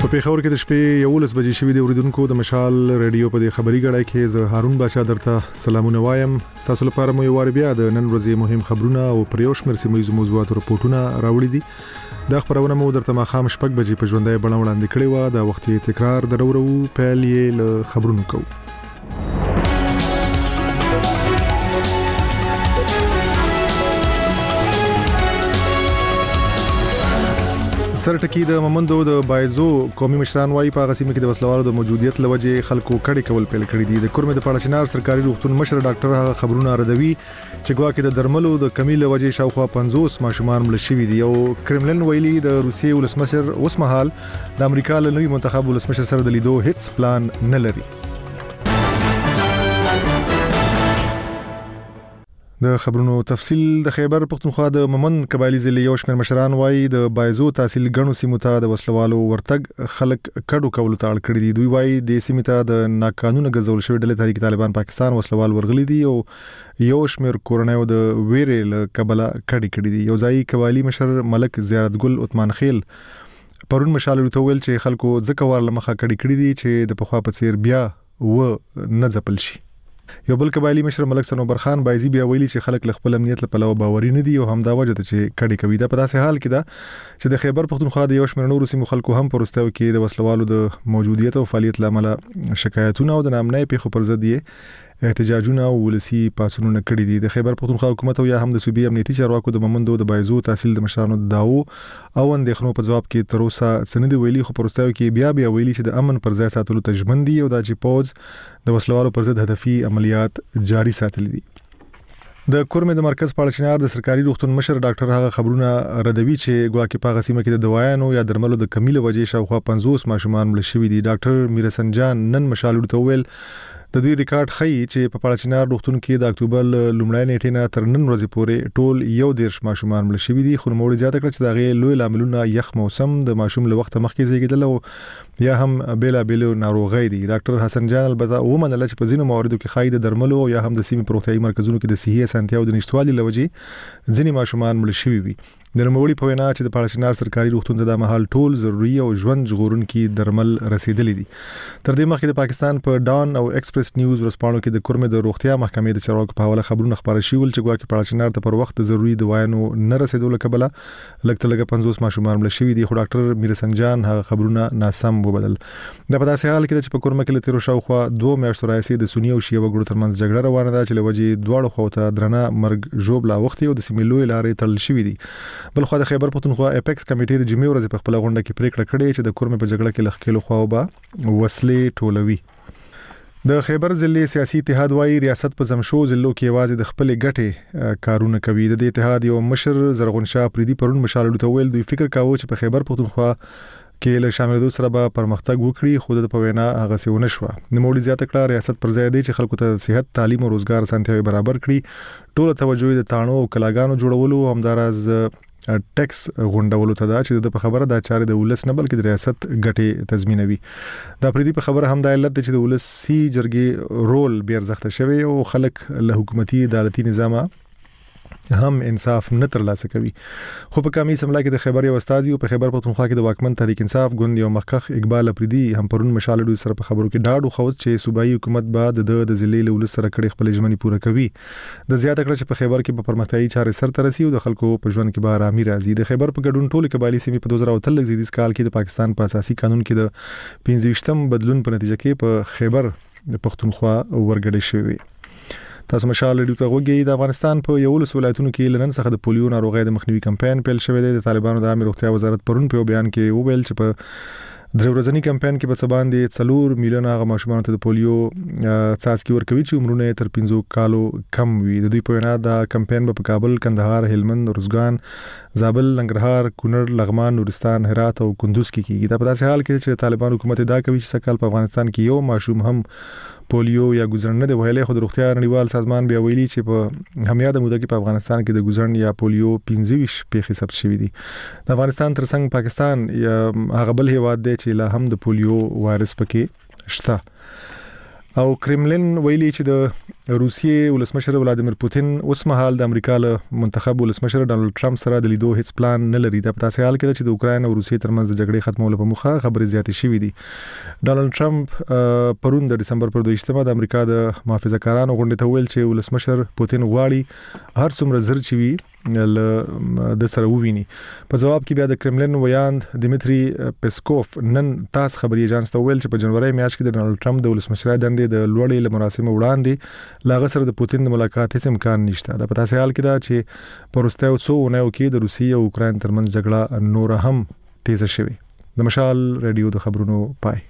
په پیښور کې د شپې 11 بجې شوې د اوریدونکو د مشال رادیو په خبري غړای کې زه هارون باشا درته سلامونه وایم. تاسو لپاره مو یو وار بیا د نن ورځې مهم خبرونه او پریوش مرسي موضوعات او رپورټونه راوړي دي. دا خبرونه مو درته مخام شپږ بجې په ژوندۍ بڼه وړاندې کړې و. دا وخت تکرار درورو پیل یې له خبرونو کوو. سرټکی د ممندو د بایزو قومي مشران وايي په غسیمه کې د وسلوالو د موجودیت لوجه خلکو کډي کول پیل کړی دي. د کورمه د پاړچنار سرکاري روغتون مشر ډاکټر خبرونه ردوي چې ګواکې د درملو د کمی لوجه شاوخوا 50 ماشومان مړ شوي دي. او کرملن ویلي د روسیې ولسمشر اوس مهال د امریکا له نوي منتخب ولسمشر سره د لیدو هیڅ پلان نه لري. د خبرونو تفصیل د خیبر پختونخوا د ممند قبایلی ضلع یو شمېر مشران وايي د بایزو تحصیل غنو سیمو ته د وسلوالو ورتګ خلک کډو کول ته اړ کړی دي. دوی وايي د سیمې ته د ناقانونه غزول شوی ډلې تحریک طالبان پاکستان وسلوال ورغلي دي او یو شمېر کورنیو د ویرې له کبله کډي دي. یو ځای قبایلی مشر ملک زیارت ګل عثمان خیل پرون مشال ورته ویل چې خلکو ځکه ور لمخه کډي دي چې د پخوا په څیر بیا و نه ځپل شي. یو بل قبایلی مشر ملک سنوبر خان بایزی بیا ویلي چې خلک له خپل امنیت لپاره باوري نه دي او هم دا وجه ته چې کډي کوي. دا په داسې حال کې ده چې د خیبر پختونخوا د یو شمېر نورو سیمو خلکو هم پرستاو کې د وسلوالو د موجودیت او فعالیت لامل شکایتونه او د نامنۍ پیښو پر ضد یې احتجاجونه او ولسی پاسونونه کړی دي. د خیبر پختونخوا حکومت او یا هم د صوبې امنیتي چارواکو د ممندو د بایزو تحصیل د مشرانو داو او اندېښنو په جواب کې تر اوسه سند ویلي خو پرستاو کې بیا ویلي چې د امن پر ځای ساتلو ته ژمن دي او دا چې پوز د وسلوالو پر ضد هدفي عملیات جاری ساتل دي. د کورمه د مرکز پاړچنار د سرکاري روغتون مشر ډاکټر هغه خبرونه ردوي چې ګواکې په غسیمه کې د دوايانو یا درملو د کمی له وجې شاوخوا 50 ماشومان مړ شوي دي. ډاکټر میرسن جان نن مشال ورته ویل د دوی ریکارډ ښیي چې په پاړچنار روغتون کې د اکتوبر لومړۍ نیټې نه تر نن ورځې پورې ټول 11 ماشومان مړ شوي دي. خو نوموړي زیاته کړ چې دا غي لوی لاملونه یخ موسم د ماشوم له وخت مخکې زیږیدل او یا هم بیل ناروغي دي. ډاکټر حسن جان البته ومنله چې په ځینو مواردو کې خای د درملو یا هم د سیمې پروختیايي مرکزونو کې د صحي اسانتیاو د نشټوالي لوجې ځینې ماشومان مړ شوي وي. د نوموړي په وینا چې د پاړچنار سرکاري روغتون ته د مهال ټول ضروري او ژوند ژغورونکي درمل رسیدلي دي. تر دې مخکې د پاکستان په ډان او ایکسپریس نیوز ورسپانو کې د کورمه د روغتیا محکمې د چارواکو په حواله خبرونه خبري شول چې ګواکې پاړچنار ته پر وخت ضروري دوايانو نه رسیدلو کبله لکه 50 ماشومان مړ شوي دي. خو ډاکټر میرسن جان هغه خبرونه ناسم وبدل. دا په داسې حال کې چې په کورمه کې لته شاوخوا 2 میاشتو راځي د سنی او شیعه وګړو ترمنځ جګړه روانه ده چې لوجې دواړو خواو ته درنه مرګ ژوب لا وخت او د سیمې لوی لارې تړل شوې دي. بل خو د خیبر پختونخوا اپیکس کمیټې د جمعې ورځ په خپل غونډه کې پریکړه کړې چې د کورمه په جګړه کې لخکېلو خواو به وسلې ټولوي. د خیبر ضلع سیاسي اتحاد وايي ریاست په زمشو ضلعو کې आवाज د خپل ګټې کارونه کوي. د اتحاد یو مشر زرغون شاه پریدي پرون مشال ته ویل دوی فکر کاوه چې په خیبر پختونخوا کې له شاملېدو سره به پرمختګ وکړي خو د په وینا هغه څه ونه شو. نوموړي زیاته کړه ریاست پر ځای دی چې خلکو ته صحت تعلیم او روزګار اسانتیاوي برابر کړي. ټول توجه د تاڼو او کلاګانو جوړولو همدارز ټیکس غونډولو ته دا چې د خبره د چارې د ولس نه بلکې د ریاست ګټې تضمینوي. دا پریدي په خبره هم د علت چې د ولسی جرګې رول بیر زخته شوی او خلک له حکومتي عدالتي نظام هم انصاف نه ترلاسه کوي. خو په کمی سملا کې د خیبر یو استاذي او په خیبر پختونخوا کې د واکمن تحریک انصاف ګوند یو مخکخ اقبال افریدي هم پرون مشال دوی سره په خبرو کې ډاډ او خوښ چې صوبایي حکومت بعد د ضلع له ولس سره کړي خپل ژمنې پوره کوي. د زیاته کړه چې په خیبر کې په پرمختیايي چارې سر ترسي او د خلکو په ژوند کې به آرامي راځي. د خیبر په ګډون ټول قبایلی سیمې په 2013 زیدیز کال کې د پاکستان په اساسي قانون کې د 15م بدلون په نتیجه کې په خیبر پختونخوا ورګړې شوی. تاسو مشال ریډیو ته وګورئ. د افغانستان په 11 ولایتونو کې لنن څخه د پولیو ناروغۍ د مخنیوي کمپاین پیل شوی دی. د طالبانو د عامه روغتیا وزارت پرون په بیان کې وویل چې په درې ورځنی کمپاین کې په سبا باندې 4 میلیون هغه ماشومان ته د پولیو څاڅکي ورکوي چې عمرونه تر 15 کالو کم وي. د دوی په وینا د کمپاین په کابل، کندهار، هلمند، روزګان، زابل، ننګرهار، کونړ، لغمان، نورستان، هرات او کندوز کې کیږي. دا په داسې حال کې چې طالبان حکومت دا کوي چې سکهال په افغانستان کې یو ماشوم هم پولیو یا ګوزړن نه دی ویلې. خو د روغتیا نړیوال سازمان بیا ویلي چې په همیاده موده کې په افغانستان کې د ګوزړن یا پولیو 15 پیښې ثبت شوې دي. د افغانستان ترڅنګ پاکستان یا هغه بل هیواد دی چې لا هم د پولیو وایرس پکې شته. او کرملن ویلي چې د روسیې ولسمشر ولادیمیر پوتین اوس مهال د امریکا له منتخب ولسمشر ډانلډ ټرمپ سره د لیدو هیڅ پلان نه لري. د پتاسه حال کې چې د اوکرين او روسیې ترمنځ د جګړې ختمولو په موخه خبرې زیاتې شوې دي. ډانلډ ټرمپ پرون د دسمبر پر 22 د امریکا د محافظه‌کارانو غونډې ته ویل چې ولسمشر پوتین غواړي هر څومره زر چې وي د سره وویني. په جواب کې بیا د کرملین ویاند دیمیتری پیسکوف نن تاس خبري ایجانس ته ویل چې په جنوري میاشت کې د ډانلډ ټرمپ د ولسمشرۍ دندې د لوړې له مراسمو وړاندې لاغه سره د پوتین د ملاقات هیڅ امکان نشته. د پتاسه حال کې دا چې پرستیو څو ونیو کې د روسیې او اوکرين ترمنځ جګړه نور هم تیز شوه. د مشال رادیو د خبرونو پای.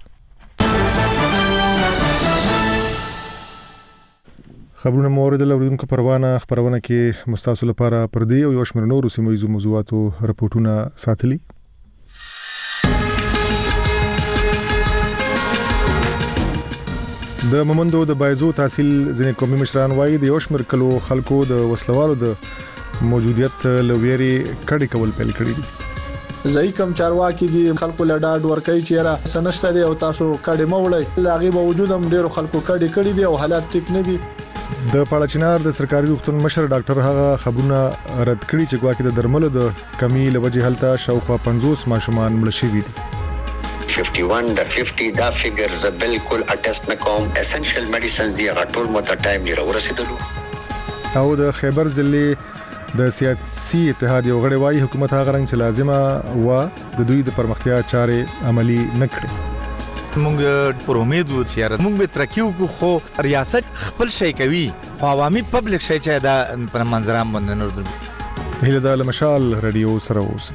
خبرونه مورد لوردونکو پروانه خبرونه کې مستاسو لپاره پردي او یو شمېر نورو سیمه ییزو موضوعاتو راپورټونه ساتلي. د مومندو د بایزو تحصیل ځینې قومي مشران وایي د یو شمېر کلو خلکو د وسلوالو د موجودیت لويري کډي کول پیل کړی دي. ځای کم چارواکي دي خلکو له ډاډ ورکوي چې را سنشته دي او تاسو کډي موړی لاغي باوجود هم ډیرو خلکو کډي کړی دي او حالات ټیک نه دي. د پاړچینار د سرکاري روغتون مشر ډاکټر هغه خبرونه رد کړي چې ګواکې د درملو د کمی لوجه هلته شاوخوا 50 ماشومان مړ شوي دي. 51 د 50 دا فیګرز بالکل اټیسټ نکوم اسنشل میډیسنز دی غټول مو ته ټایم لري ورسېدلو. او د خیبر ضلع د سیاسي اتحاد یو غړي وايي حکومت هغه رنګ چې لازمه و د دوی د پرمختیا چارې عملی نکړي. موږ پر امید وو چې موږ به ترکیو کو خو ریاست خپل شي کوي خو عوامي پبلک شي چې دا پر منظرام باندې نور دي. هله د مشال رادیو سره اوس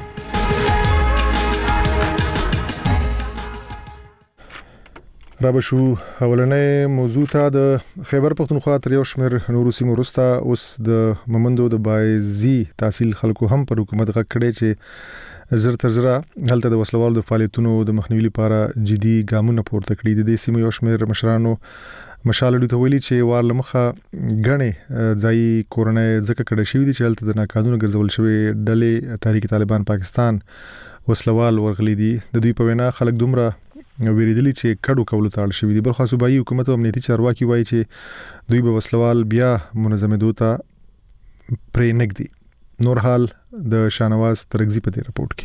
رابشو اولنې موضوع ته د خیبر پختونخوا تر یو شمېر نورو سیمو وروسته اوس د مومندو د بایزي تحصیل خلکو هم پر حکومت غږ کړي چې زر تر زر هلته د وسلوالو د فعالیتونو د مخنیوي لپاره جدي ګامونه پورته کړي. د دې سیمو یو شمېر مشرانو مشالړي ته ویلي چې وار لمخه غنې ځای کورنۍ ځکه کړه شوې دي چې هلته د ناقانونه ګرځول شوی ډلې تحریک طالبان پاکستان وسلوال ورغلي دي. د دوی په وینا خلک دومره ویریدلی چې کډو کول ته اړ شوی دي. بلخو صوبایي حکومت او امنیتي چارواکي وایي چې دوی به وسلوال بیا منظمې دوته پرې نګدي. نور حال د شانواز ترغزي په دې رپورت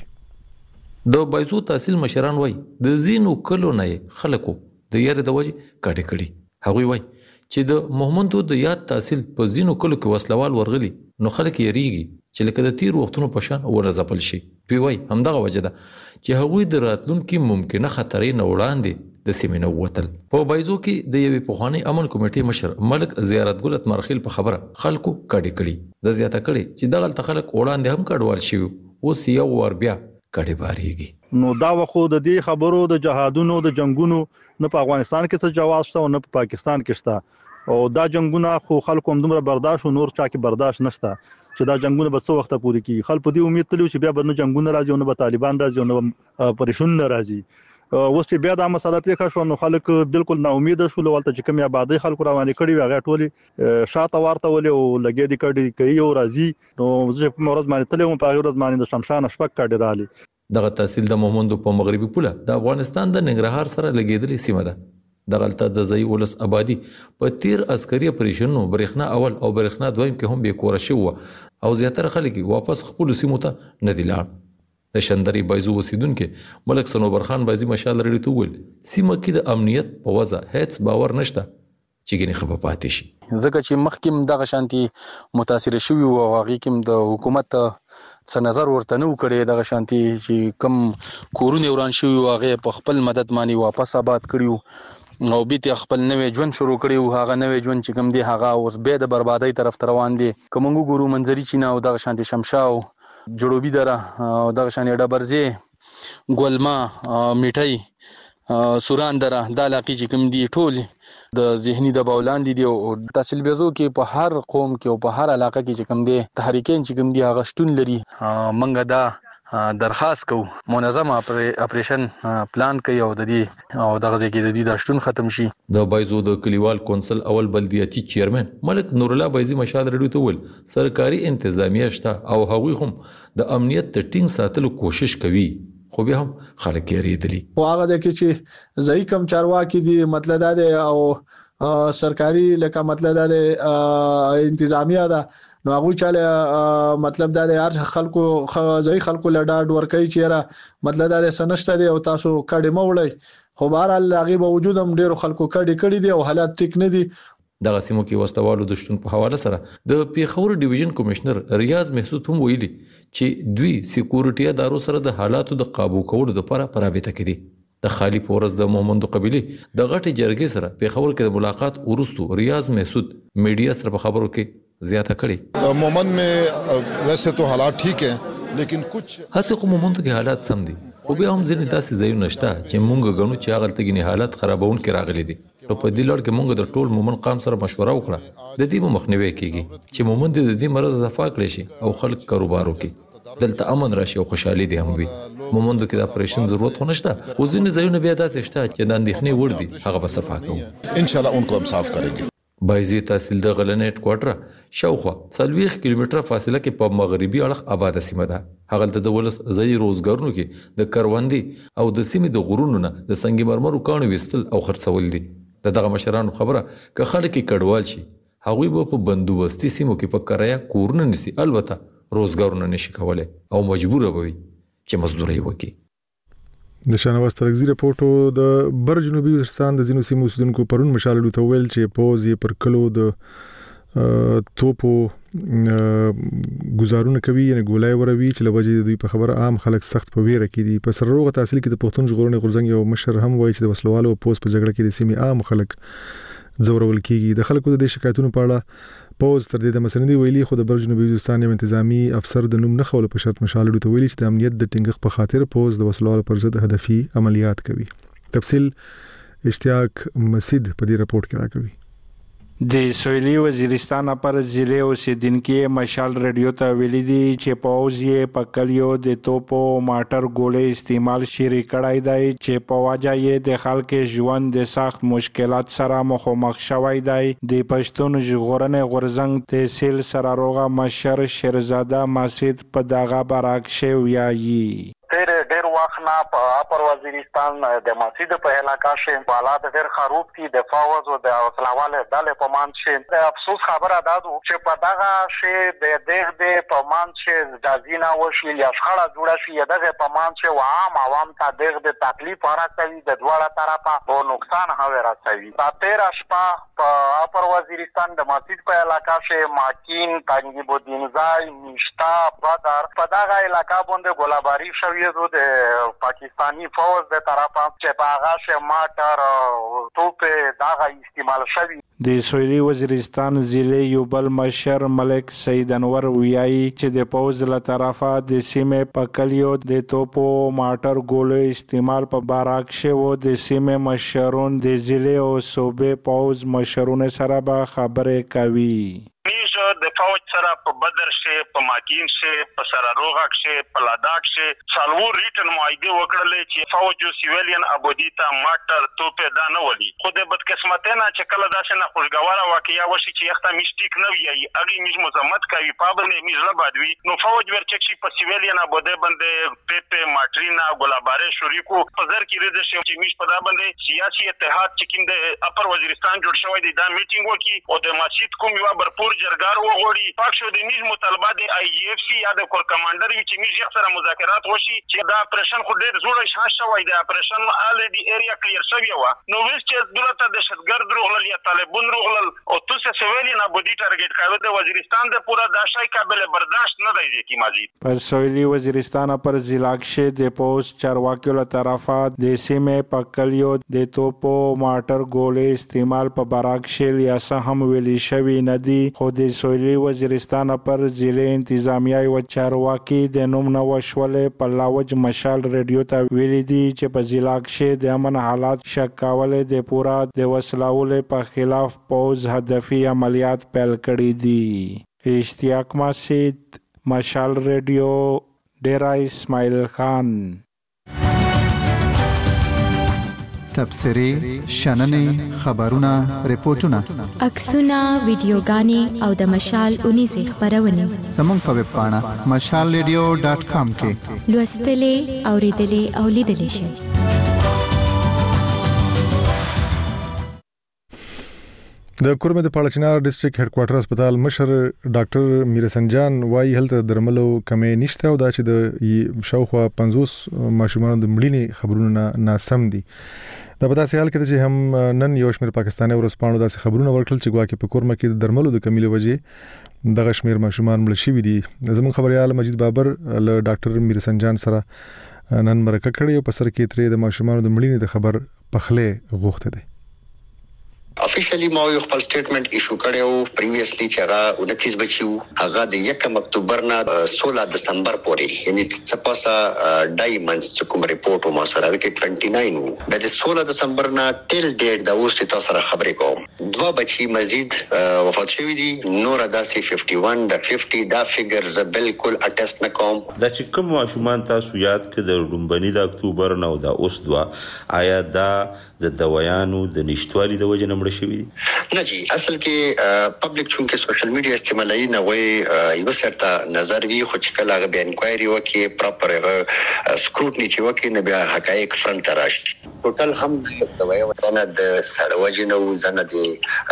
کې د بایزو تحصیل مشران وایي د زینو کلو نه خلکو د یاره د وجه کډې کړي. هغوی وایي چې د محمدو د یاد تحصیل په زینو کلو کې وسلوال ورغلي نو خلک یې ریږي چې لکه د تیر وختونو په شان ورزپل شي. دوی وایي همدغه وجه ده چې هغوی د راتلونکي ممکنه خطرې نه وړاندې د سیمې نه ووتل. په بایزو کې د یوې پخوانۍ امن کمیټې مشر ملک زیارت ګل اتمرخیل په خبره خلکو کډې کړي. د زیاته کړي چې دغه خلک وړاندې هم کډوال شي اوس یو ور بیا کډې باریږي. نو دا وخت د دې خبرو د جهادونو د جنگونو نه په افغانستان کې څه جواز شته او نه په پاکستان کې شته او دا جنگونه خو خلکو هم دومره برداشت او نور چا کې برداشت نشته چې دا جنگونه به څو وخت پورې کیږي. خلک په دې امید تلو چې بیا به نه جنگونه راځي او نه به طالبان راځي او نه پریشون راځي. اوس چې بیا دا مسله پیښه شو نو خلک بالکل نا امید شول ولته چې کوم آبادی خلکو روانې کړي هغه ټولي شاته ورته ولې او لګې دي کړي کوي او راځي. نو زه په مرز باندې تلم په هغه ورځ باندې د شمشان شپک کړي رالي. دغه تحصیل د مومندو په مغربي پوله د افغانستان د ننګرهار سره لګیدلې سیمه ده. دغلته د ځای ولس آبادی په تیر عسکري اپریشنونو برېښنا اول او برېښنا دویم کې هم به کور شو او زیاتره خلک واپس خپل سیمو ته نه دی لاړ. د شندري بایزو وسیدونکو ملک سنوبر خان بایزي مشال لري تو ول سیمه کې د امنیت په وضع هیڅ باور نشته چې ګنې خبر پاتې شي. ځکه چې مخکې دغه شانتي متاثر شوی او هغه کې د حکومت څه نظر ورته نه وکړي. دغه شانتي چې کم کورونه وران شوی هغه په خپل مدد باندې واپس آباد کړیو او بیت خپل نوې ژوند شروع کړیو. هغه نوې ژوند چې کوم دی هغه اوس به د بربادۍ طرف روان دي. کومو ګورو منځري چینه او دغه شانتي شمشاو جوړوبي دره او دغه شانتي ډبرځي ګولما میټي سوران دره د علاقې چې کوم دی ټول د ذهني د باولاندې دی او تحصیل بیزو کې په هر قوم کې او په هر علاقه کې چې کوم دی تحریکین چې کوم دی هغه شتون لري. منګه دا درخواست کو منظم اپریشن پلان کوي او د دې او دغه ځکه د دې د شتون ختم شي. د بایزو د کلیوال کونسل اول بلدیاتي چیرمن ملک نور الله بایزي مشال رډو ته ول سرکاري انتظامیه شته او هغوی هم د امنیت ټینګ ساتلو کوشش کوي. خو بیا هم خلک یریدلی. او هغه د کې چې ځای کم چارواکي دي مطلب دا دی او سرکاري لکه مطلب دا دی انتظامیه ده نو هغه چاله مطلب دا دی هر خلکو ځای خلکو لډاډ ورکړي چې مطلب دا دی سنشته دی او تاسو کډه موړی خو بهر الله غي به وجود هم ډیرو خلکو کړي دي او حالات ټیک نه دي. دغه سیمو کې وسلوالو د شتون په حواله سره د پیښور ډیویژن کمشنر ریاض محسود هم ویلي چې دوی سکیورټي ادارو سره د حالاتو د قابو کولو لپاره پرابطه کوي. د خالی پورز د مومندو قبيله د غټي جرګې سره پیښور کې د ملاقات ورستو ریاض محسود میډیا سره په خبرو کې زیاته کړي. مومند में वैसे तो हालात ठीक है लेकिन कुछ هڅه کوم مومند کې حالات سم دي خو بیا هم ځینې داسې ځایونه شته چې مونږ غنو چې هغه تګنی حالات خرابون کې راغلي دي. په دې لړ کې مونږ د ټول مومن قام سره مشوره وکړه د دې مخنیوي کیږي چې مومن د دې مرز صفا کړي شي او خلک کاروبار وکړي دلته امن راشي او خوشحالي دي هم وي. مومن د کې د اپریشن ضرورت نشته خو ځینې ځایونه بیا داسې شته چې د اندېښنې وړ دي هغه به صفا کوو ان شاء الله انکو هم صاف کړو. بایزی تحصیل د غلنې هډ کوارټر شاوخوا 40 کیلومتره فاصله کې په مغربي اړخ آباد سیمه ده. هغه د ولس ځای روزګارونو کې د کروندې او د سیمې د غرونو نه د سنگ مرمرو کانو وستل او خرڅول دي. دغه مشرانو خبره که خلک کډوال شي هغوی به په بندوبستي سیمو کې په کرایه کورونه نسی البته روزګارونه نشي کولای او مجبور به وي چې مزدوري وکړي. د شنواز ترغزی رپورټو د بر جنوبي وزیرستان د زینو سیمو اوسیدونکو پرون مشال لوته ویل چې پوز یې پر کلو د توپو گزارونه کوي یعنی ګولای وروي چې لوجه دوی په خبره عام خلک سخت په ویره کې دي. په سرروغه تحصیل کې د پښتون ژغورنې غورځنګ یو مشر هم وایي چې د وسلوالو پوز په جګړه کې د سیمې عام خلک ځورول کیږي. د خلکو د شکایتونو په اړه پوز تر دې د مسندي ویلي خو د بر جنوبي وزیرستان یو انتظامی افسر د نوم نه خول په شرط مشال لوته ویلي چې د امنیت د ټینګښ په خاطر پوز د وسلوالو پر ضد هدفي عملیات کوي. تفصیل اشتیاق مسید په دې رپورت کې راکوي. د سویلي وزیرستان پر ضلع اوسیدونکو مشال رادیو ته ویلي دي چې پوز یې په کلیو د توپو ماټر ګولې استعمال شری کړای دی چې په واجه یې د خلکو ژوند د سخت مشکلات سره مخامخ شوی دی. د پښتون ژغورنې غورځنګ تحصیل سراروغه مشر شیرزاده مسید په دغه برعکس ویایي. ډېر وخت نه په اپر وزیرستان د مسجد په علاقہ کې حالات ډېر خراب دي. د فوج او د وسلواله ډلې په مان کې افسوس خبره ده چې په دغه شی د دې په مان کې ځازینا وشي یا شخړه جوړه شي دغه په مان کې عوام ته د تکلیف راځي د دواړه طرفه په نقصان هوي راځي. په 13 شپه په اپر وزیرستان د مسجد په علاقہ کې ماکین تنګي بودینځای نشتا بدر په دغه علاقہ باندې ګولاباری شوی د پاکستانی فوج د طرفه چې په هغه ش ماټر توپ دغه استعمال شوی. د سویلي وزیرستان ضلع یو بل مشر ملک سید انور ویایي چې د پوز له طرفه د سیمې په کلیو د توپو ماټر ګولې استعمال په باراک شو. د سیمې مشرون د ضلع او صوبې پوز مشرون سره به خبرې کوي. د فوج سره په بدر شي په ماکین شي په سراروغه شي په لاداک شي څلور ریټن معاهده وکړلې چې فوج او سیویلین ابودی ته ماټر توپ دا نه ولي. خو د بدقسمتانه چې کله داسې نه خوشګواره واقعیا وشي چې یخته میشتیک نه وي اګي میش مزمت کوي پابنه میز لبادوي نو فوج ورچک شي په سیویلین ابوده باندې پیپه ماټرینا ګلاباره شریکو په زر کې رده شي چې میش په دا باندې سیاسي اتحاد چې کوم د اپر وزیرستان جوړ شوی دی دا میټینګ وکي او د مسجد کوم یو برپور جرګار وغوړي پاک شو د میز مطالبه د آی جی اف سی یا د کور کمانډر وی چې میز یو سره مذاکرات وشي چې دا اپریشن خو ډیر زوړ شان شوی دی. اپریشن ال دی ایریا کلیر شوی و نو ویس چې دولت د دهشتګرد روغلل یا طالبون روغلل او تاسو سویلین ابودی ټارګټ کاوه د وزیرستان د پورا داشای قابل برداشت نه دی کی مزید. پر سویلي وزیرستان پر ضلع کې د پوسټ چارواکیو له طرفه د سیمې په کلیو د توپو ماټر ګولې استعمال په باراک شیل یا سهم ویلي شوی نه دی. خو د سویلي وزیرستان پر ضلع انتظامیه او چارواکي د نوم نه وشولې په لاوج مشال رادیو ته ویلي دي چې په ضلع کې د امن حالات شک کولې د پورا د وسلوالو په خلاف پوز هدفي عملیات پیل کړي دي. اشتیاق مسید مشال رادیو ډیرا اسماعیل خان. تبصرې شننې خبرونه ریپورتونه عکسونه ویډیوګانې او د مشال 19 خبرونه زموږ په ویب پاڼه mashalradio.com کې لوستلې اوریدلې او لیدلې شئ. د کورمه د پاړچنار ډیسټریکټ هډ کوارټر هسپتال مشر ډاکټر میرسنجان وايي هلته درملو کمې نشته او دا چې د شاوخوا 50 ماشومان د مړینې خبرونه ناسم دي. دا په داسې حال کې چې هم نن یو شمېر پاکستاني ورسپانو داسې خبرونه ورکړل چې ګواکې په کورمه کې د درملو د کمی له وجې دغه شمېر ماشومان مړ شوي دي. زموږ خبريال مجید بابر له ډاکټر میرسنجان سره نن مرکه کړې او په سر کې ترې د ماشومان د مړینې د خبر پخله غوښته دي. افیشلی ما یو خپل سټیټمنټ ایشو کړو پریویسلی چې هغه 29 بچیو هغه د 1 اکتوبر نه 16 دسمبر پورې یعنی تاسو ډایمنډز چې کوم ریپورت ما سره کې 29 وو د 16 دسمبر نه ټیل ډیټ دا اوس تاسو سره خبرې کوم دوه بچی مزید وفات شوی دي نور داسې 51 د 50 دا فګرز بالکل اټیسټ نکوم دا چې کوم ماشومان تاسو یاد کړئ د لومبني د اکتوبر نه دا اوس دوا آیا دا د دوايانو د نشټوالي د وجه نمړ شوی نه جی اصل کې پبلک چونکه سوشل میډیا استعمالي نه وي یو سرته نظر وی خو چې کله غو انکوایري وکي پراپر سکروټنی چې وکي نه بیا حقایق فرنٹ راشي ټوټل هم د وایو سند سره وجنو زنه د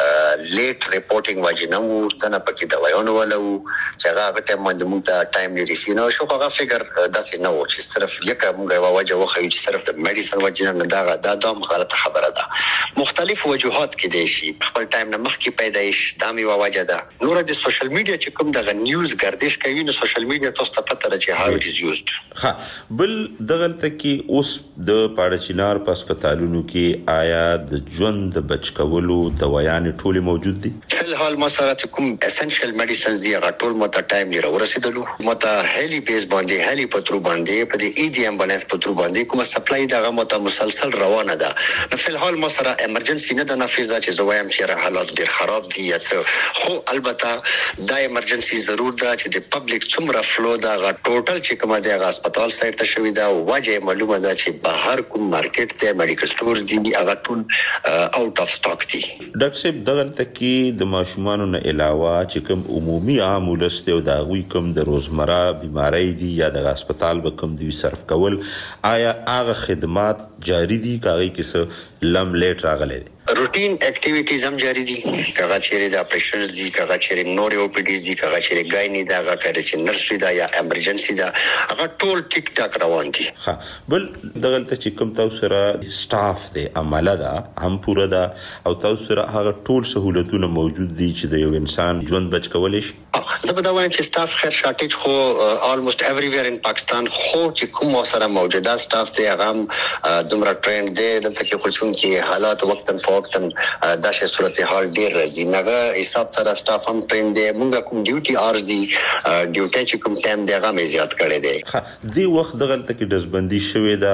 لیټ ریپورټینګ وجنو زنه پکې د وایونو ولو چې هغه ټیم باندې موږ ته ټایم لري سينو شو هغه فګر داسې نه و چې صرف یک موږ وجه وخی چې صرف د میډیسن وجنه نه دا غلط خبره ده مختلف وجوهات کې دي شي خپل ټایم نه مخکې پیدایش دامي واجه ده نور د سوشل میډیا چې کوم د نیوز گردش کوي نو سوشل میډیا تاسو ته پته راځي how it is used ها بل دغلته کې اوس د پاړچینار په هسپتالونو کې آیا د ژوند د بچ کولو دوايان ټول موجود دي فلحال ما سره کوم اسنشل میډیسنز دی هغه ټول مته ټایم لري ورسېدلو مته هلی بیس باندې هلی پترو باندې په دې ای ډي امبولانس پترو باندې کوم سپلای دغه مته مسلسل روانه ده فلحال ما سره ایمرجنسي نه د نافذه چې زوایم چې حالات ډیر خراب دي یا څه خو البته دا ایمرجنسي ضرور ده چې د پبلک څومره فلو دا ټوټل چې کومه د هسپتال سایت ته شوی دا واجه معلومه ده چې بهر کوم مارکیټ ته میډیکل سٹور دي هغه ټول اوټ اف سټاک دي ډاکټر صاحب دغلته کې د ماشومان نه علاوه چې کوم عمومي عامولسته او دا غوي کوم د روزمره بيمارۍ دي یا د هسپتال به کوم دی صرف کول آیا هغه خدمات جاری دي کاږي کې لم لیټ راغلي روټین اکټیویټیز هم جاری دي کغه چیرې د اپریشنز دي کغه چیرې نور او پی ډیز دي کغه چیرې ګایني دا کغه چې نرسي دا یا ایمرجنسي دا هغه ټول ټیک ټاک روان دي ها بل دغلته چې کوم تاسو سره سټاف دی عمله دا هم پوره دا او تاسو سره هغه ټول سہولتونه موجود دي چې د یو انسان ژوند بچ کولای شي زبدا وایم چې سټاف خیر شارټیج خو almost everywhere in Pakistan خو چې کوم سره موجوده سټاف دی هغه دومره ټرینډ دی دلته کې خو چون کې حالات وقتن فوقتن داسې صورتحال ډیر راځي نغه حساب سره سټاف هم ټرینډ دی موږ کوم ډیوټي اورز دی ډیوټي چې کوم ټایم دی هغه مې زیات کړی دی دی وخت دغلته کې دزبندي شوې ده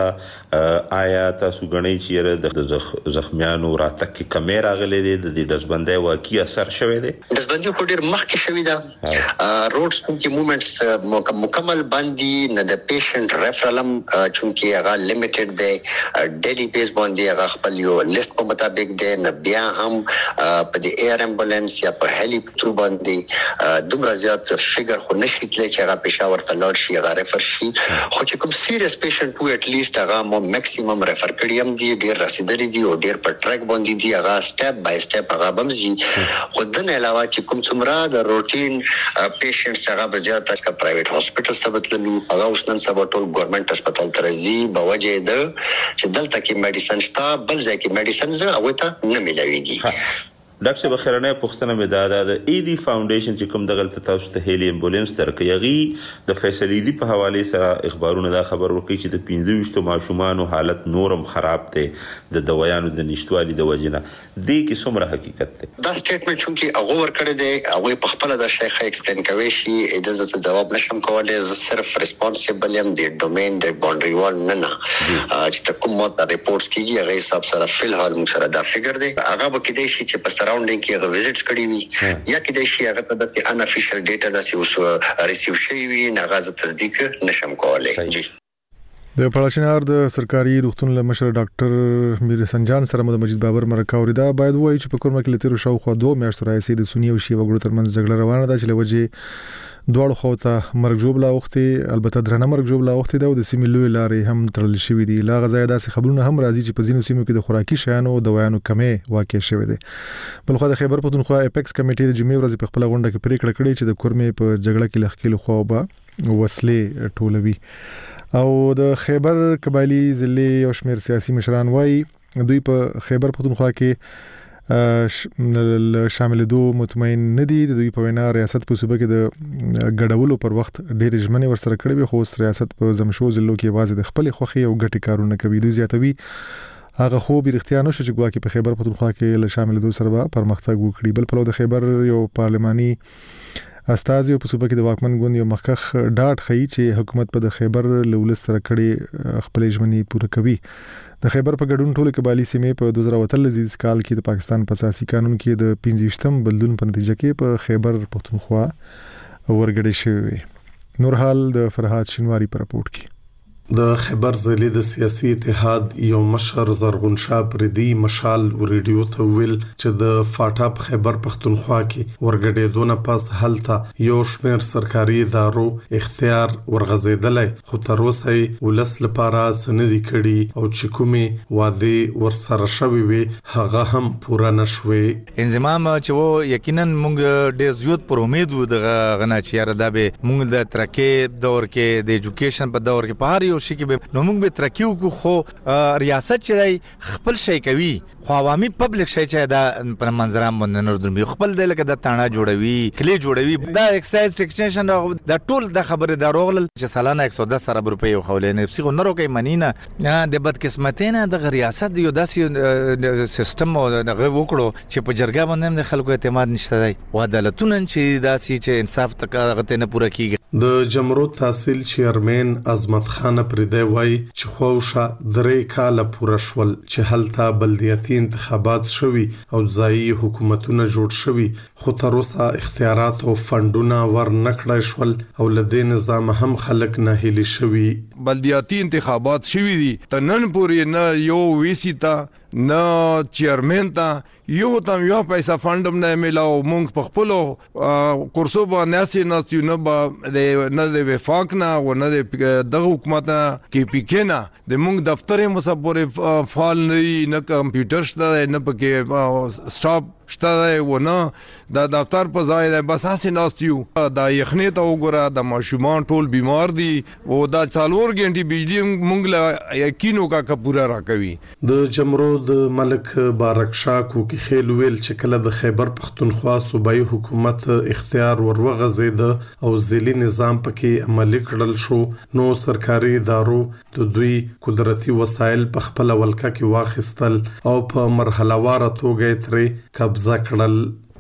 آیا تاسو غنئ چې د زخمیانو راتګ کې کیمرا غلې دي د دزبندۍ واقعي اثر شوې ده دزبندي خو ډیر مخکې شوې ده روډز کې موومېنټس مکمل باندې نه د پیشنټ ریفرالم چونکی هغه لیمیټډ دی ډیلی بیس باندې هغه خپل یو لیست په مطابق دی نه بیا هم په دې ایر امبولانس یا په هلی پترو باندې دومره زیات فګر خو نشي تللی چې هغه پېښور ته لاړ شي هغه ریفر شي خو چې کوم سیریس پیشنټ وو اټ لیست هغه میکسیمم ریفر کړی هم دی ډیر رسیدلی دی او ډیر په ټریک باندې دی هغه سټپ بای سټپ هغه بمزي خو د نه علاوه چې کوم څومره د روټین پیشنټس هغه بجا تک پرایویټ هاسپټل ته بدللو هغه اوس نن سبا ټول ګورنمنت هسپتال ته راځي بوجه ده چې دلته کې میډیسن شته بل ځای کې میډیسن زه او ته نه ملويږي ډاکټر بخیرانه پښتنه مې دا د ای ډي فاونډیشن چې کوم دغلت تاسو ته هیلی امبولانس درکېږي د فیصلې په حواله سره اخبارونه دا خبر ورکړي چې د 25 ماشومان حالت نورم خراب دی د دوايانو د نشټوالي د وجنه دې کې څومره حقیقت دی دا سټیټمنټ چې هغه ورکړی دی هغه په خپل د شیخ ایکسپلین کوي شي اجازه جواب نشم کولای زه صرف ریسپانسیبل یم د ډومین د باونډري وال نه چې کوم ماته ریپورټس کیږي هغه حساب سره فلحال موږ سره دا فګر دی هغه به کېدای شي چې په سراوندینګ کې هغه وزټس کړی وي یا کېدای شي هغه ته د ان افیشل ډیټا د اوس ریسیو شوی وي نه غاز تصدیق نشم کولای جی د پړاشنار د سرکاري روغتون لمشر ډاکټر میر سنجان سره د مجید بابر مرکه اوریدا باید وایي چې په کورما کې لتر شاوخوا 2 میاشتو راځي د سنی او شی وګړو ترمنځ جګړه روانه ده چې لوجه دوړ خو ته مرګ جوړ لا وخته البته درنه مرګ جوړ لا وخته دا د سیمې لوی لارې هم تړل شوې دي لا غزا داسې خبرونه هم راځي چې په ځینو سیمو کې د خوراکي شیانو او دوايانو کمې واقع شوې دي بلخو د خیبر پښتونخوا اپیکس کمیټې د جمعې ورځ په خپل غونډه کې پریکړه کړې چې د کورمې په جګړه کې لخکېلو خو به وسلې ټولوي او د خیبر قبایلی ضلع او شمیر سیاسي مشران وایي دوی په خیبر پښتونخوا کې شامل دو مطمئن ندي د دوی په وینا ریاست په صوبه کې د ګډولو پر وخت ډېر ژمنې ورسره کړې وي خو ریاست په زمشو ضلعو کې واځي د خپل خوخي او ګټي کارونه کوي دوی زیاتوي هغه خو به اختیار نشو چې ګواکې په خیبر پښتونخوا کې له شامل دو سره پرمختګ وکړي بل په د خیبر یو پارلماني استازي په صوبه کې د واکمن ګوند یو مخکخ ډاټ خي چې حکومت په د خیبر لولس سره کړي خپل ژمنې پوره کوي د خیبر په ګډون ټولو قبایلی سیمې په 2013 کال کې د پاکستان په اساسي قانون کې د 15م بلدون په نتیجه کې په خیبر پښتونخوا ورګړې شوی نور حال د فرهاد شینواری په راپورټ کې د خیبر ضلع د سیاسي اتحاد یو مشر زرغون شاه پردي مشال ریډیو ته ویل چې د فاټاپ خیبر پښتونخوا کې ورګډېدونه پس هلته یو شمېر سرکاري ادارو اختیار ورغځېدلې خو تر اوسه ولس لپاره سندې کړي او چې کومې وعده ورسره شوي وي هغه هم پوره نشوي انضمام چې وو یقینا موږ ډېر زیات پر امید وو د غنا چې یاره دا به موږ د ترکه دور کې د ایجوکیشن په دور کې په هر یو شي کې نو موږ به ترکیو کو خو ریاست چې خپل شي کوي خو عوامي پبلک شي چې دا په منظرام باندې نردرمي خپل د لکه د تاڼه جوړوي کلی جوړوي دا ایکسایز ټیکسیشن دا ټول د خبره د روغل چې سالانه 110 روپۍ خولې نه پسې نو کوي منینه د بد قسمتینه د ریاست یو داسې سیستم او دغه وکړو چې په جرګه باندې د خلکو اعتماد نشته دی او عدالتونه چې داسې چې انصاف تکغه نه پوره کیږي د جمهوریت تحصیل چیرمن عظمت خان پردی وای چې خوښه درې کاله پوره شول چې هلته بلدیاتي انتخابات شوي او ځایي حکومتونه جوړ شوي خو تر اوسه اختیارات او فندونه ور نکړای شول او لدې نظام هم خلک نه هلي شوي بلدیاتي انتخابات شوي دي تنن پورې نه یو ویسی تا نه چیرمن تا یو تم یو پیسې فندم نه ملاو مونږ په خپل کورسو باندې ناسي نه د وفاق نه او نه د حکومت کې پکې نه د مونږ دفتر مصبر فعال نه کمپیوټر شته نه پکې سټاپ شته ونه د دفتر په ځای د بس اساس ناستیو د یخنی ته وګوره د ماشومان ټول بیمار دي او د 4 غنټې بجلی مونږ له یقینو کا پورا راکوي د جمهوریت ملک بارک شاه کو کې خیل ویل چې کله د خیبر پښتونخوا صوبایي حکومت اختیار ورغزید او ځلې نظام پکې عملي کړل شو نو سرکاري ادارو د دوی قدرتي وسایل په خپل ولکه کې واخیستل او په مرحله واره توګه ترې قبضه کړل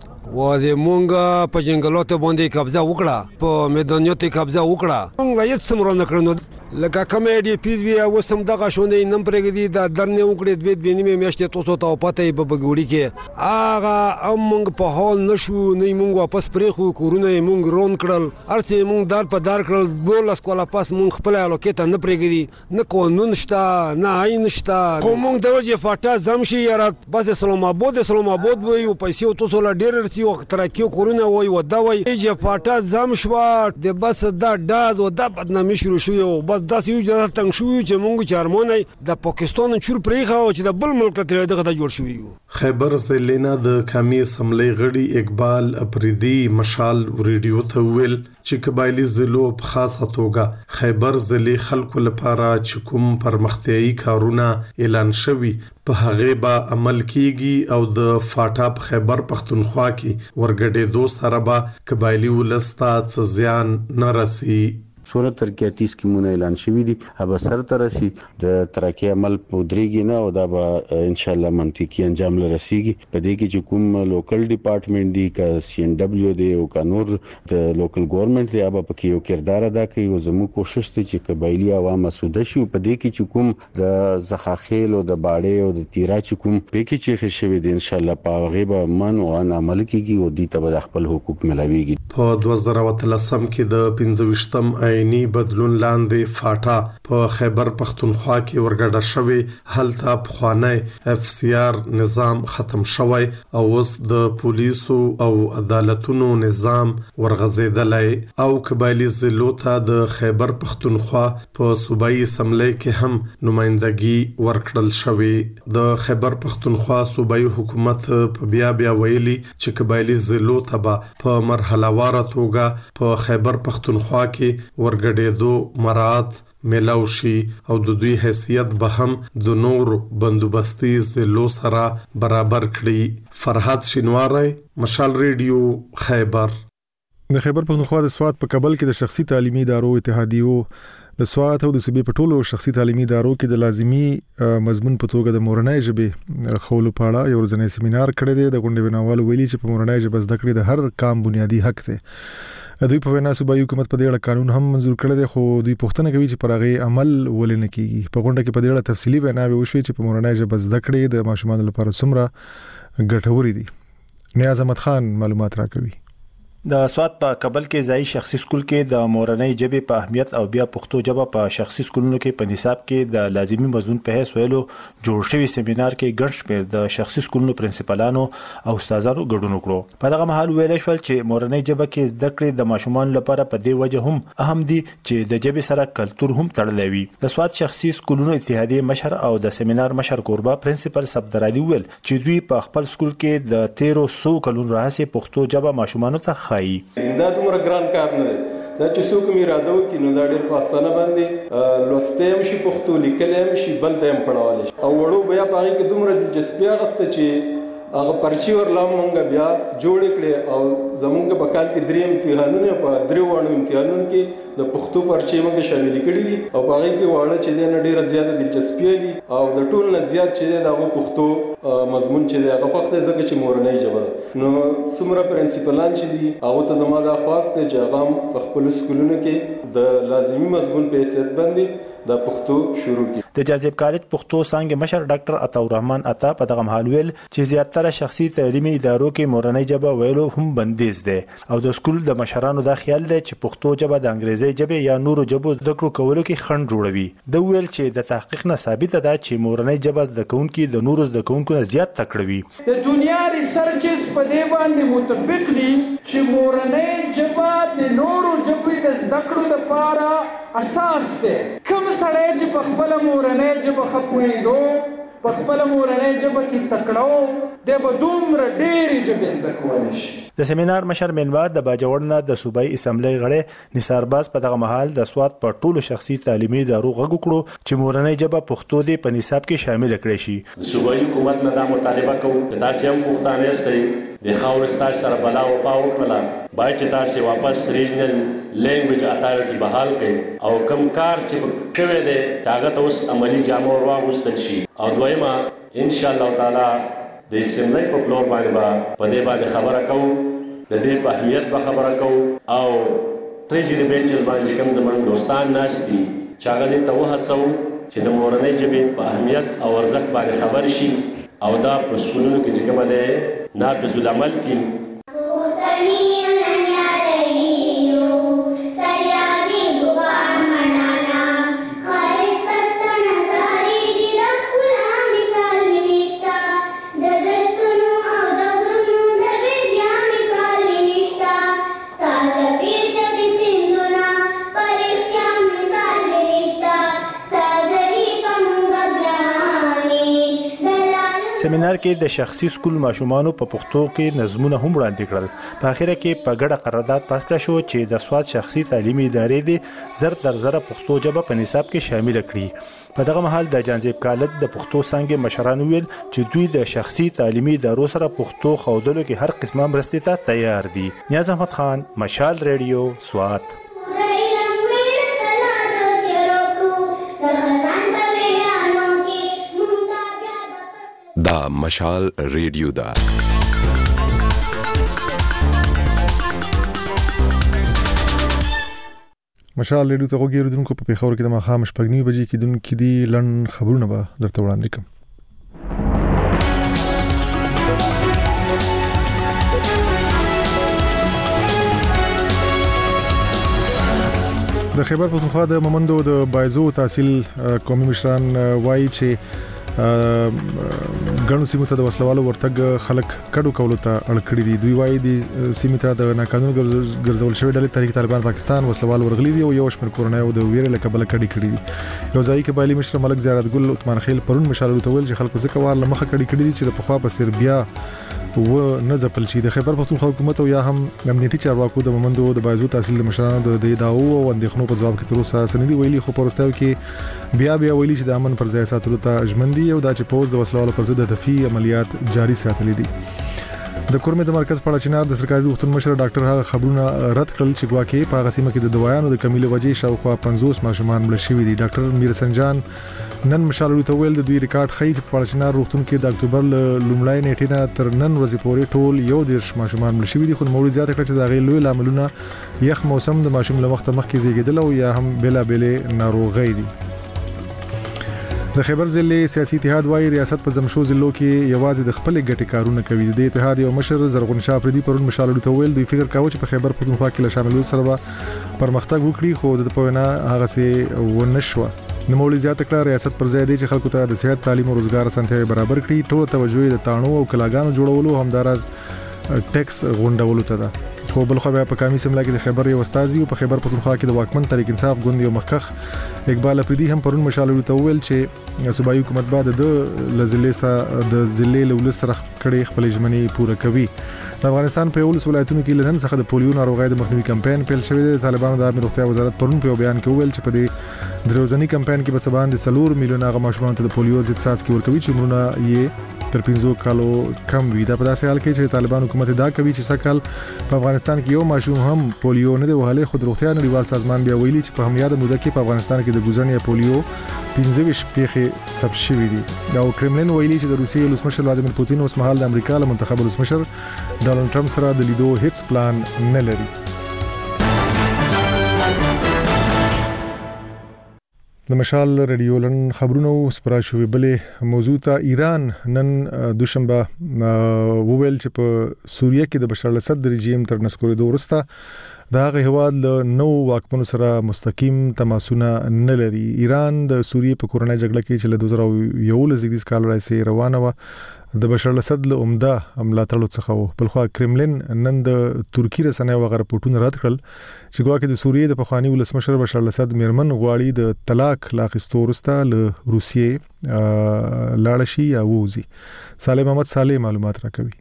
و د مونږه په جنگلاتو باندې قبضه وکړه په میدانیت قبضه وکړه مونږ هیڅ سمره نه کړنو لکه کمیډي پیز بیا وسم دغه شوندې نم پرګدي د درنه وکړې د بینې میاشتې توسو ته پته په بګوړي کې اغه مونږ په حال نشو نه مونږ واپس پرې خو کورونه مونږ رون کړل ارته مونږ دار په دار کړل بولاس کولا پاس مونږ خپل الوکیت نه پرګدي نه قانون شته نه عین شته خو مونږ د وجه فاټا زمشي یارات بس اسلام آباد وي او پیسې توسو لا ډېر ورتي وخت ترکیو کورونه وي و دا وي چې فاټا زم شو د بس دا داد او دا بدنامي شروع شو او بس داسې یو ځای تنګ شو چې مونږ چارمونه د پاکستان چور پرېخه او چې د بل ملک ته دغه جوړ شوی یو خیبر ضلع د قومي اسمبلی غړي اقبال اپریدي مشال ریډیو ته ویل چې قبایلی ضلعو په خاصه توګه خیبر ضلع خلکو لپاره چې کوم پرمختیايي کارونه اعلان شوي په هغه به عمل کیږي او د فاټاپ خیبر پښتونخوا کې ورګډېدو سره به قبایلی ولستا څه زیان نه رسي څوره ترقیاتي سکیمونه اعلان شوي دي هغه سر ته رسي د ترقی عمل پودريږي نه او دا به ان شاء الله منطقي انجام لرسيږي په دې کې چې کوم لوکل ډپارټمنټ دی کا سی ان دبليو دی او کا نور د لوکل ګورنمنت دی هغه پکې یو کردار ادا کوي او زموږ کوشش دی چې قبایلی عوام مسوده شي په دې کې چې کوم د زخاخیل او د باړې او د تیرا چې کوم پکې چې شوي دي ان شاء الله په غیبه من او عمل کیږي او دې ته خپل حقوق ملويږي په 2013 کې د 25م آئینی بدلون لاندې فاټا په خیبر پختونخوا کې ورګډه شوې هلته پخوانی FCR نظام ختم شوی او اوس د پولیسو او عدالتونو نظام ورغزیدلی او قبایلی ضلعو ته د خیبر پختونخوا په صوبایي اسمبلی کې هم نمائندګي ورکړل شوې د خیبر پختونخوا صوبایي حکومت په بیا ویلي چې قبایلی ضلعو ته په مرحله واره توګه په خیبر پختونخوا کې ورګډېدو مراعات ملاو شي او د دوی حیثیت به هم د نور بندوبستي ضلعو سره برابر کړي. فرحات شینواری، مشال ریډیو، خیبر. د خیبر پختونخوا د سوات په کابل کې د شخصي تعلیمي ادارو اتحادیو د سوات او د صوبې په ټولو شخصي تعلیمي ادارو کې د لازمي مضمون په توګه د مورنۍ ژبې خولو په اړه یو ورځنی سیمینار کړی دی. د غونډې ویناوال ویلي چې په مورنۍ ژبه زده کړې د هر قام بنیادی حق دی. دوی په وینا صوبایي حکومت په دې اړه قانون هم منزور کړی دی، خو دوی پوښتنه کوي چې پر هغه عمل ولې نه کیږي. په غونډه کې په دې اړه تفصیلي ویناوې وشوې چې په مورنۍ ژبه زده کړې د ماشومانو لپاره څومره ګټورې دي. نیاز احمد خان معلومات راکوي. د سوات په کابل کې ځای شخصي سکول کې د مورنۍ ژبې په اهمیت او بیا پښتو ژبه په شخصي سکولونو کې په نصاب کې د لازمي مضمون په هیڅ ویلو جوړ شوی سیمینار کې ګڼ شمېر د شخصي سکولونو پرنسپلانو او استادانو ګډون وکړو. په دغه مهال ویل شول چې مورنۍ ژبه کې زده کړې د ماشومان لپاره په دې وجه هم اهم دي چې د ژبې سره کلتور هم تړلی وي. د سوات شخصي سکولونو اتحادیې مشر او د سیمینار مشر کوربه پرنسپل صفدر علي ویل چې دوی په خپل سکول کې د 1300 کلونو راهیسې پښتو ژبه ماشومانو ته ښایي. دا دومره ګران کار نه دی. دا چې څوک مې اراده وکړي نو دا ډېر په اسانه باندې لوستی هم شي، پښتو لیکلی هم شي، بل ته هم پړولی شي. او وړو بیا په هغې کې دومره دلچسپي اخیسته چې هغه پرچې ورله مونږ بیا جوړې کړې او زمونږ په کال کې 3 امتحانونه په 3 واړو امتحانونو کې د پښتو پرچې مونږ شامل کړي دي او په هغې کې واړه چې دی نه ډېره زیاته دلچسپي دي او د ټول نه زیات چې دی د هغو پښتو مضمون چې دی هغه خوښ دی ځکه چې مورنۍ ژبه ده. نو څومره پرنسپلان چې دي هغو ته زما دا خواست دی چې هغه هم په خپلو سکولونو کې د لازمي مضمون په حیثیت باندې د پښتو شروع کړي. د جاذب کالج پښتو څانګې مشر ډاکټر عطاالرحمن عطا په دغه مهال ویل چې زیاتره شخصي تعلیمي ادارو کې مورنۍ ژبه ویلو هم بندیز دی او د سکول د مشرانو دا خیال دی چې پښتو ژبه د انګریزي ژبې یا نورو ژبو زده کړو کولو کې خنډ جوړوي. د ویل چې د تحقیق نه ثابته ده چې مورنۍ ژبه زده کوونکي د نورو زده کوونکو نه زیات تکړه وي. د دنیا ریسرچز په دې باندې متفق دي چې مورنۍ ژبه د نورو ژبو د زده کړو لپاره اساس دی. کوم سړی چې په خپل مورنۍ ژبه ښه پوهېدو، په خپل مورنۍ ژبه کې تکړه دی، به دومره ډېرې ژبې زده کولی شي. د سیمینار مشر مینواد د باجوړ نه د صوبایي اسمبلی غړی نثار باز په دغه مهال د سوات په ټولو شخصي تعلیمي ادارو غږ وکړو چې مورنۍ ژبه پښتو دې په نصاب کې شامل کړي شي. د صوبایي حکومت نه دا مطالبه کوو چې تاسې هم پښتانه یاستئ، د خاورې ستاسې سره بلا وفا وکړله، باید چې تاسې واپس ریجنل لینګویج اتارټي بحال کړئ او کوم کار چې شوی دی هغه ته اوس عملي جامه ور واغوستل شي. او دویمه انشاءالله تعالی د اسمبلی په پلور باندې په دې باندې خبره کوو، د دې په اهمیت به خبره کوو او ټریجري بینچز باندې کوم زموږ دوستان ناست دي چې هغه دې ته وهڅوو چې د مورنۍ ژبې په اهمیت او ارزښت باندې خبر شي او دا په سکولونو کې چې کومه دی نافذ العمل کړي. سیمینار کې د شخصي سکول ماشومانو په پښتو کې نظمونه هم وړاندې کړل. په اخره کې په ګډه قرارداد پاس کړ شو چې د سوات شخصي تعلیمي ادارې د زر تر زره پښتو ژبه په نصاب کې شامل کړي. په دغه مهال د جانزیب کالج د پښتو څانګې مشران ویل چې دوی د شخصي تعلیمي ادارو سره پښتو ښودلو کې هر قسمه مرستې ته تیار دي. نیاز احمد خان، مشال ریډیو، سوات. دا مشال ریډیو دا مشال ریډیو ته وګورئ. دونکو په پیښور کې د ماښام شپږ نیمې بجې کې دونکو دي لړن خبرونه به درته وړاندې کوم. د خیبر پختونخوا د مومندو د بایزو تحصیل قومي مشران وایي چې ګڼو سیمو ته د وسلوالو ورتګ خلک کډو کولو ته اړ کړی دي. دوی وایي د سیمې ته د ناقانونه ګرځول شوی ډلې تحریک طالبان پاکستان وسلوال ورغلي دي او یو شمېر کورنۍ او د ویرې له کبله کډې کړي دي. یو ځایي قبایلي مشر ملک زیارت ګل عثمان خیل پرون مشال ته ویل چې خلکو ځکه وار لمخه کډې کړي دي چې د پخوا په سر بیا و نه ځپل شي. د خیبر پختونخوا حکومت او یا هم امنیتي چارواکو د مومندو د بایزو تحصیل د مشرانو د دعاو او اندېښنو په ځواب کې تر اوسه سندي ویلي، خو په وروستیو کې بیا ویلي چې د امن پر ځای ساتلو ته ژمن دي او دا چې پوز د وسلوالو پر ضد هدفي عملیات جاري ساتلي دي. د کورمې د مرکز په چنار د سرکاري روغتون مشر ډاکټر هغه خبرونه رد کړل چې ګواکې په هغه سیمه کې د دوايانو د کمی له وجې شاوخوا 50 ماشومان مړه شوي دي. ډاکټر میر سنجان نن مشال ته ویل د دوی ریکارډ خی چې په چنار روغتون کې د اکتوبر لومړۍ نیټې نه تر نن ورځې پورې ټول 11 ماشومان مړه شوي دي. خو موري زیاته کړ چې دا غي لوی لاملونه یخ موسم د ماشوم له وخت مخکې زیږیدل او یا هم بلا ناروغي دي. د خیبر ضلع سیاسي اتحاد وايي ریاست په زمشو ضلعو کې یوازې د خپل ګټې کارونه کوي. د اتحاد یو مشر زرغون شاه پردي پرون مشال ته ویل دوی فکر کاوه چې په خیبر پختونخوا کې له شاملولو سره پرمختګ وکړي، خو د پوینا هغه سي ونشوه. نوموړي زیاته کړه ریاست پر ځای دی چې خلکو ته د صحت، تعلیم او روزګار اسانتیاوې برابر کړي. ټول توجه د تاڼو او کلاګانو جوړولو همدارس ټیکس غونډولو ته ده. خو بل خو په کامی سملا کې د خیبر یو استاذي او په خیبر پختونخوا کې د واکمن تحریک انصاف ګوند یو مخکخ اقبال افریدي هم پرون مشال ته ویل چې صوبایي حکومت بعد د ضلع له سره کړي خپل ژمنې پوره کوي. د افغانستان په ولس ولایتونو کې لنن څخه د پولیو ناروغۍ د مخنیوي کمپاین پیل شوی دی. طالبانو د عامه روغتیا وزارت پرون په بیان کې ویل چې په دې دروځنی کمپاین کې به څه باندې 4 میلیونه هغه ماشومان ته د پولیو ضد څاڅکي ورکوي چې عمرونه یې تر 15 کالو کم وي. دا په داسې حال کې چې طالبان حکومت دا کوي چې سکهال په افغانستان کې یو ماشوم هم پولیو نه دی وهلی. خو د روغتیا نړیوال سازمان بیا ویلي چې په همیاده موده کې په افغانستان کې د ګوزن یا پولیو 15 پیښې ثبت شوې دي. دا کرملین ویلي چې د روسیې ولسمشر ولادیمیر پوتین اوس مهال د امریکا له منتخب ولسمشر ډانلډ ټرمپ سره د لیدو هیڅ پلان نه لري. د مشال رادیو لن خبرونو سپرا شوې بلې موضوع ته ایران نن دوشنبه وویل چې په سوریه کې د بشار الاسد رژیم تر نسکورېدو وروسته د هغه هواد له نو واکمنو سره مستقیم تماسونه نه لري. ایران د سوریه په کورنۍ جګړه کې چې له 2011 کال راځي روانه و د بشار الاسد له عمده ملاتړو څخه و. بلخو کرملین نن د ترکی رسنیو وغیرہ پټون رد کړل چې ګواکې د سوریې د پخوانی ولسمشر بشار الاسد میرمن غواړي د طلاق لاخستو ورسته له روسیې لاړ شي یا ووزي. صالح محمد صالح معلومات راکوي.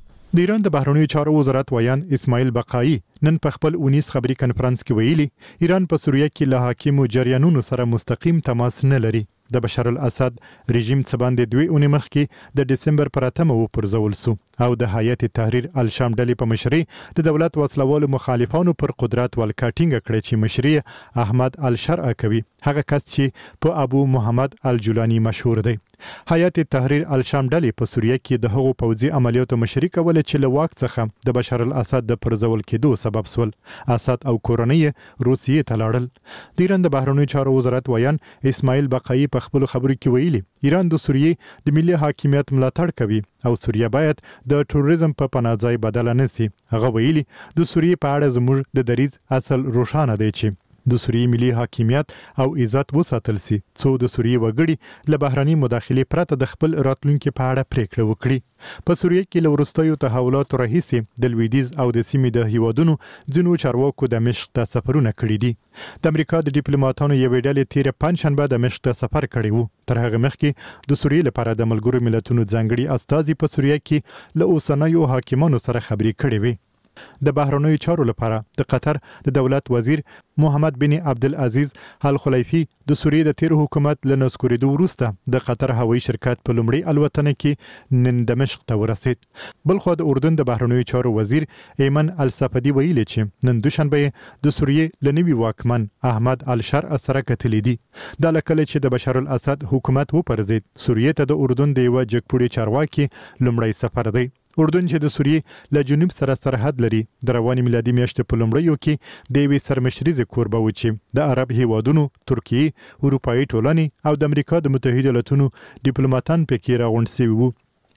د ایران د بهرنیو چارو وزارت ویان اسماعیل بقایی نن په خپل 19 خبري کانفرنس کې ویلي ایران په سوریه کې له حاکمو جریانونو سره مستقیم تماس نه لري. د بشار الاسد رژیم څخه باندې 2 اونۍ مخکې د دسمبر پر 8 وپرځول سو او د هیئت تحریر الشام ډلې په مشرۍ د دولت وسلوالو مخالفانو پر قدرت ولکاټینګ کړي چې مشرۍ احمد الشرع کوي، هغه کس چې په ابو محمد الجولانی مشهور دی. هیئت تحریر الشام ډلې په سوریه کې د هغو پوځي عملیاتو مشرۍ کوله چې له واک څخه د بشار الاسد د پرځول کېدو سبب سول. اسد او کورنۍ روسیې ته لاړل. د ایران د بهرنیو چارو وزارت ویان اسماعیل بقایی په خپل خبرو کې ویلي ایران د سوریې د ملي حاکمیت ملاتړ کوي او سوریه باید د ټوریزم په پناه ځای بدل نه شي. هغه ویلي د سوریې په اړه زموږ د دریځ اصل روښانه دی چې د سوریې ملي حاکمیت او عزت وساتل سي څو د سوریې وګړي له بهرني مداخله پرته د خپل راتلونکو په اړه پریکړه وکړي. په سوریه کې له وروستیو تحولاتو راهیسې د لویدیز او د سیمې د هیوادونو ځینو چارواکو د دمشق ته سفرونه کړي دي. د امریکا د ډیپلوماټانو یوې ډلې تیر پنځشنبه د دمشق ته سفر کړی وو. تر هغه مخکې د سوریې لپاره د ملګرو ملتونو ځانګړي استازي په سوریه کې له اوسنیو حاکمانو سره خبرې کړې وي. د بهرنیو چارو لپاره د قطر د دولت وزیر محمد بن عبدالعزیز الخلیفي د سوریې د تیر حکومت له نسکورېدو وروسته د قطر هوایي شرکت په لومړي الوتنه کې نن دمشق ته ورسید. بلخو د اردن د بهرنیو چارو وزیر ایمن الصفدي ویلي چې نن دوشنبه د سوریې له نوي واکمن احمد الشرع سره کتلې دي. دا لکه چې د بشار الاسد حکومت وپرځید سوریې ته د اردن د یو جګپوړي چارواکي لومړی سفر دی. اردن چې د سوریې له جنوب سره سرحد لري د رواني میلادي میاشتې په لومړیو کې د یوې سرمشریزې کوربه و چې د عرب هیوادونو، ترکیې، اروپایي ټولنې او د امریکا د متحده ایالاتونو ډیپلوماټان پکې راغونډ شوي وو.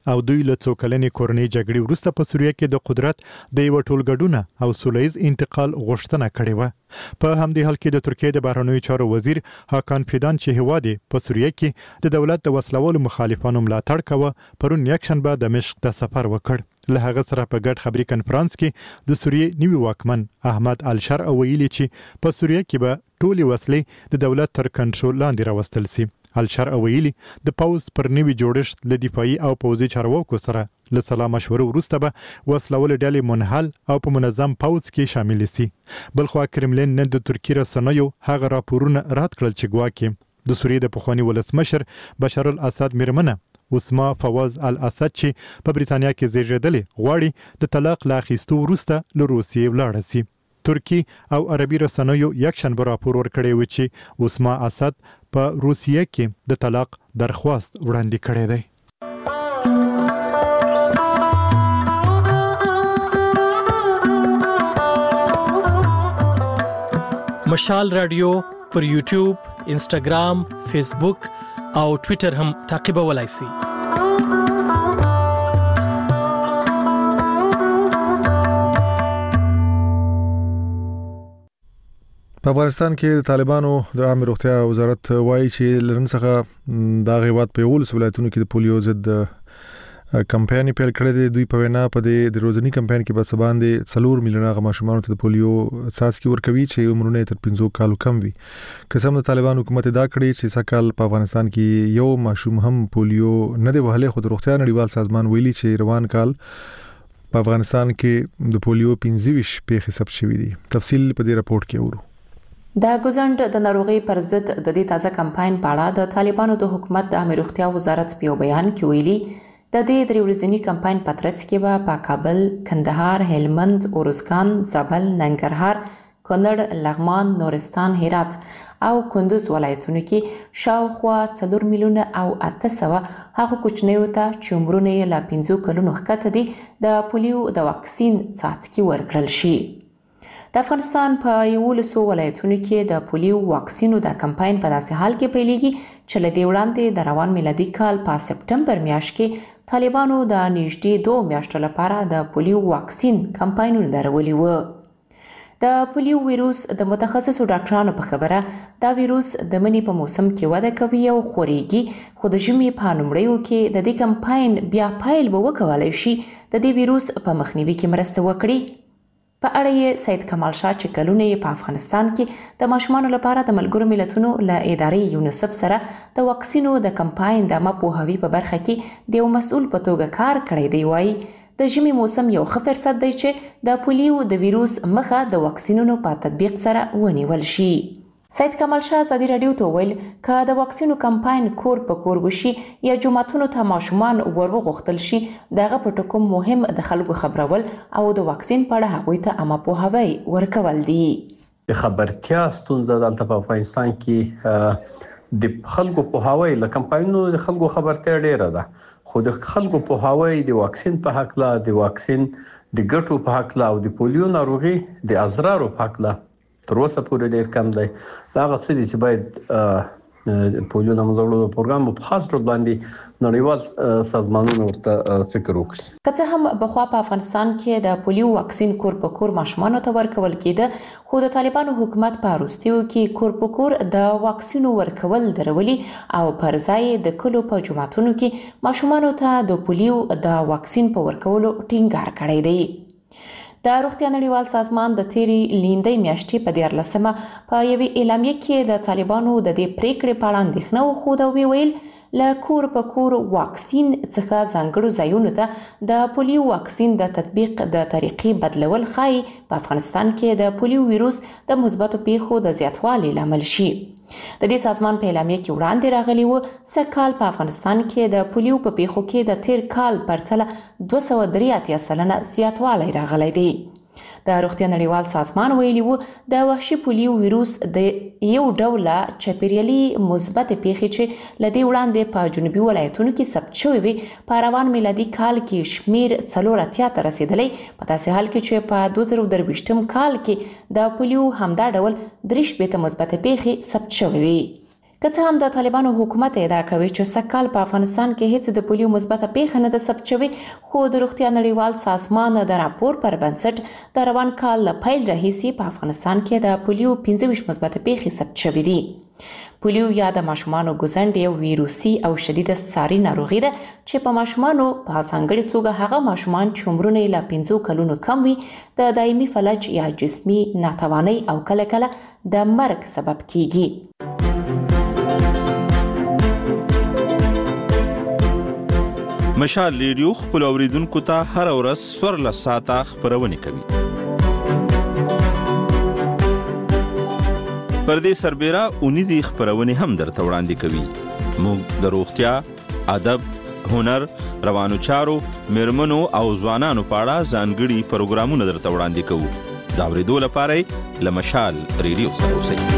او دوی له څو کلنې کورنۍ جګړې وروسته په سوریه کې د قدرت د یو ټولګډونه او سولهییز انتقال غوښتنه کړې و. په همدې حال کې د ترکیې د بهرنیو چارو وزیر هاکان فیدان چې هیواد په سوریه کې د دولت د وسلوالو مخالفانو ملاتړ کوه پرون یکشنبه دمشق ته سفر وکړ. له هغه سره په ګډ خبري کنفرانس کې د سوریې نیوي واکمن احمد الشرع ویلي چې په سوریه کې به ټولې وسلې د دولت تر کنټرول لاندې راوستل سي. الشرع ویلي د پوز پر نوي جوړښت له دفاعي او پوځي چارواکو سره له سلا مشورو وروسته به وسلوال ډلې منحل او په منظم پوځ کې شامل سي. بلخوا کرملین نن د ترکیې رسنیو هغه راپورونه رد کړل چې ګواکې د سوریې د پخواني ولسمشر بشار الاسد میرمنه اسما فواز الاسد چې په بریتانیا کې زیږیدلې غواړي د طلاق لا اخیستو وروسته له روسیې ولاړه سي. ترکی او عربي رسنیو یکشنبه راپور ورکړی و چې اسما اسد په روسیې کې د طلاق درخواست وړاندې کړی دی. مشال رادیو پر یوټیوب، انسټاګرام، فیسبوک او ټویټر هم تعقیبولای شئ. په افغانستان کې د طالبانو د عامه روغتیا وزارت وایي چې لرن څخه د غیبات په ولس ولایتونو کې د پولیو ضد کمپاین پیل کړی دی. دوی په وینا په د روزنی کمپاین کې به سبا د 4 میلیونه ماشومان ته د پولیو څاڅکي ورکوي چې عمرونه تر 15 کالو کم وي. قسم د طالبان حکومت دا کړی چې سکهال په افغانستان کې یو ماشوم هم پولیو نه دی وهلی. خو د روغتیا نړیوال سازمان ویلي چې روان کال په افغانستان کې د پولیو 25 پیښې ثبت شوې دي. تفصیل په دې راپورټ کې اورو. د ګوزند د ناروغي پر ضد د دې تازه کمپاین په اړه د طالبانو د حکومت د عامه روغتیا وزارت په بیان کې ویلي د دې دریورځنی کمپاین په ترڅ کې به په کابل، کندهار، هلمند، اورزګان، زابل، ننګرهار، کونړ، لغمان، نورستان، هرات او کندوز ولایتونو کې شاوخوا 4 میلیونه او 800 هغه کوچنیو ته چې عمرونه یې له 15 کلونو ښکته دي د پولیو د واکسین څاڅکي ورکړل شي. د افغانستان په 11 ولایتونو کې د پولیو واکسینو د کمپاین په داسې حال کې پیلېږي چې له دې وړاندې د روان میلادي کال په سپټمبر میاشت کې طالبانو د نږدې 2 میاشتو لپاره د پولیو واکسین کمپاینونه درولي وو. د پولیو ویروس د متخصصو ډاکټرانو په خبره دا ویروس د منی په موسم کې وده کوي او خوريږي، خو د ژمي په لومړیو کې د دې کمپاین بیا پایل به وکولای شي د دې ویروس په مخنیوي کې مرسته وکړي. په اړه یې سید کمال شاه چې کلونه یې په افغانستان کې د ماشومانو لپاره د ملګرو ملتونو له ادارې یونیسف سره د واکسینو د کمپاین د مپوهوي په برخه کې د یو مسؤل په توګه کار کړی دی. وایي د ژمي موسم یو ښه فرصت دی چې د پولیو د ویروس مخه د واکسینونو په تطبیق سره ونیول شي. سید کمال شاه ازادي رادیو ته ویل که د واکسینو کمپاین کور په کور وشي یا جمعتونو ته ماشومان ورغوښتل شي دغه په ټکو مهم د خلکو خبرول او د واکسین په اړه هغوی ته عامه پوهاوی ورکول دي. د خبرتیا ستونزه دلته په افغانستان کې د خلکو پوهاوی له کمپاینونو د خلکو خبرتیا ډیره ده، خو د خلکو پوهاوی د واکسین په حق لا د واکسین د ګټو په حق لا او د پولیو ناروغي د اضرارو په حق لا تر اوسه پورې ډیر کم دی. دا هغه څه دي چې باید پولیو د مزړو پروګرام په خاص ډول باندې نړیوال سازمانونو ورته فکر وکړي. که څه هم بخوا په افغانستان کې د پولیو واکسین کور په کور ماشومانو ته ورکول کېده، خو د طالبانو حکومت په وروستیو کې کور په کور د واکسینو ورکول درولي او پر ځای د کلو په جمعتونو کې ماشومانو ته د پولیو د واکسین په ورکولو ټینګار کړی دی. د روغتیا نړیوال سازمان د تیری لیندۍ میاشتې په 14مه په یوې اعلامیه کې د طالبانو د دې پریکړې په اړه اندېښنه وښوده او ویل له کور په کور واکسین څخه ځانګړو ځایونو ته د پولیو واکسین د تطبیق د طریقې بدلول ښایي په افغانستان کې د پولیو ویروس د مثبتو پیښو د زیاتوالي لامل شي. د دې سازمان په اعلامیه کې وړاندې راغلی و سږکال په افغانستان کې د پولیو په پیښو کې د تیر کال پرتله 283% زیاتوالی راغلی دی. د روغتیا نړیوال سازمان ویلي وو د وحشي پولیو ویروس د یو ډوله چاپیریالي مثبت پیښې چې لدې وړاندې په جنوبي ولایتونو کې ثبت شوې وي په روان میلادي کال کې شمیر 4 ته رسیدلی، په داسې حال کې چې په 2023 کال کې د پولیو همدا ډول 3 مثبت پیښې ثبت شوې وي. که څه هم د طالبانو حکومت ادعا کوي چې سږ په افغانستان کې هیڅ د پولیو مثبته پیښه نه ده ثبت شوې، خو د روغتیا نړیوال سازمان د راپور پر بنسټ د روان کال له پیل راهیسې په افغانستان کې د پولیو 25 مثبته پیښې ثبت شوې دي. پولیو یا د ماشومانو ګوزنډ یو ویروسي او شدیده ساري ناروغي ده چې په ماشومانو په ځانګړې توګه هغه ماشومان چې عمرونه یې له 5 کلونو کم وي د دایمي فلج یا جسمي ناتوانۍ او کله کله د مرګ سبب کیږي. مشال ریډیو خپل اوریدونکو ته هر ورځ 14 ساعته خبرونه کوي. پر دې سربېره اونیزي خبرونه هم درته وړاندې کوي. موږ د روغتیا، ادب، هنر، روانو چارو، میرمنو او ځوانانو په اړه ځانګړي پروګرامونه درته وړاندې کوو. دا اورېدو لپاره له مشال ریډیو سره اوسئ.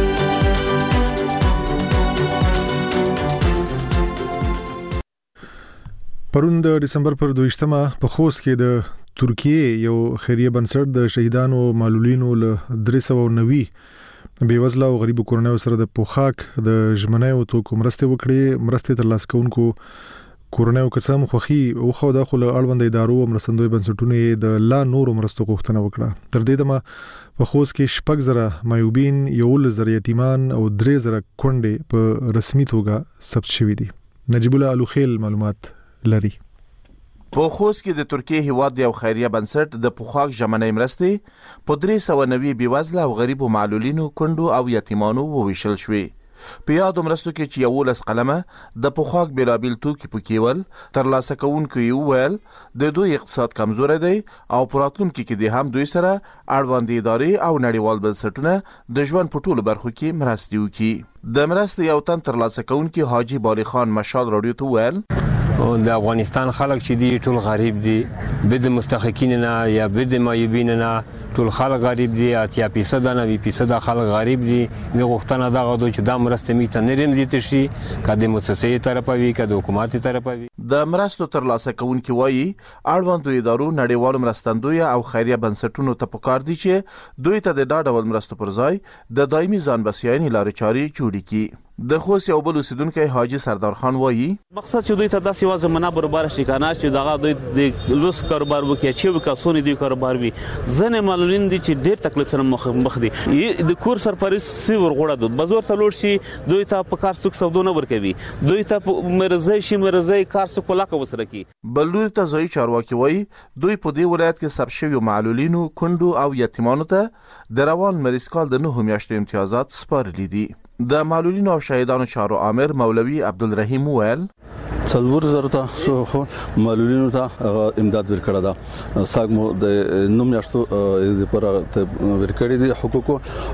پرون د دسمبر پر 22مه په خوست کې د ترکیه یو خیریه بنسټ د شهیدانو معلولینو له 390 بیوزله او غریب کورنیو سره د پوخاک د ژمنیو توکو مرسته وکړي. مرسته ترلاسه کوونکو کورنیو قسم خوخي او خو د خپل اړوند ادارو او مرستندوی بنسټونو د لا نورو مرستو غوښتنه وکړه. تر دې دمه په خوست کې 6,000 مایوبین، 11,000 یتیمان او 3,000 کونډې په رسمي توګه ثبت شوي دي. نجیب الله الوخیل معلومات لري. په خوست کې د ترکیه هیواد یو خیریه بنسټ د پوخاک ژمنې مرستې په 390 بیوزله او غریب معلولینو، کونډو او یتیمانو وویشل شوې. په یاد مرستو کې چې 11 قلمه د پوخاک بیلابیل توکي پکې ول، ترلاسه کوونکو یې ویل د دوی اقتصاد کمزوري دی او پراتلونکو کې د هم دوی سره اړوند ادارې او نړیوال بنسټونه د ژوند په ټولو برخو کې مرستې وکړي. د مرستې یو تن ترلاسه کوونکو حاجی بالی خان مشال رادیو ته ویل د افغانستان خلک چې دي ټول غریب دي، بد مستحقین نه یا بد معیوبین نه ټول خلک غریب دي. 80% نه 20% خلک غریب دي. می غوښتنه دا غوډو چې دا مرسته میته نرم زیات شي، کله مؤسسې طرفوي کله حکومتي طرفوي. د مرستو ترلاسه کوونکو وایي اړوند ادارو، نړیوالو مرستندوی او خیریه بنسټونو ته پکار دي چې دوی ته د ډاډول مرستو پر ځای د دایمي ځان بسیاینې لارې چارې جوړې کړي. د خوست یو بل اوسیدونکو حاجی سردار خان وایي مقصد چې دوی ته داسې وازه منا برابر شي کنه چې دغه دوی د لوس کاروبار وکړي چې وکاسونی دی کاروبار وي. ځنه معلولین دي چې ډېر تکلیف سره مخ دي. د کور سرپرست سی ورغړه دود بازار ته لوړ شي، دوی ته په کار څوک سودونه ورکوي، دوی ته مرزي شي مرزي کار څوک ولاکه وسره کی. بلور ته ځای چارواکي وایي دوی په دې ولایت کې سب شوی معلولینو، کونډو او یتیمانو ته د روان مریض کال د 9 میاشتې امتیازات سپارلي دي. د معلولینو او شهیدانو چارو امر مولوی عبدالرحیم ویل 4,000 ته سو معلولینو ته امداد ورکړه ده. ساګمو د 9 میاشتو لپاره ورکړي دي حقوق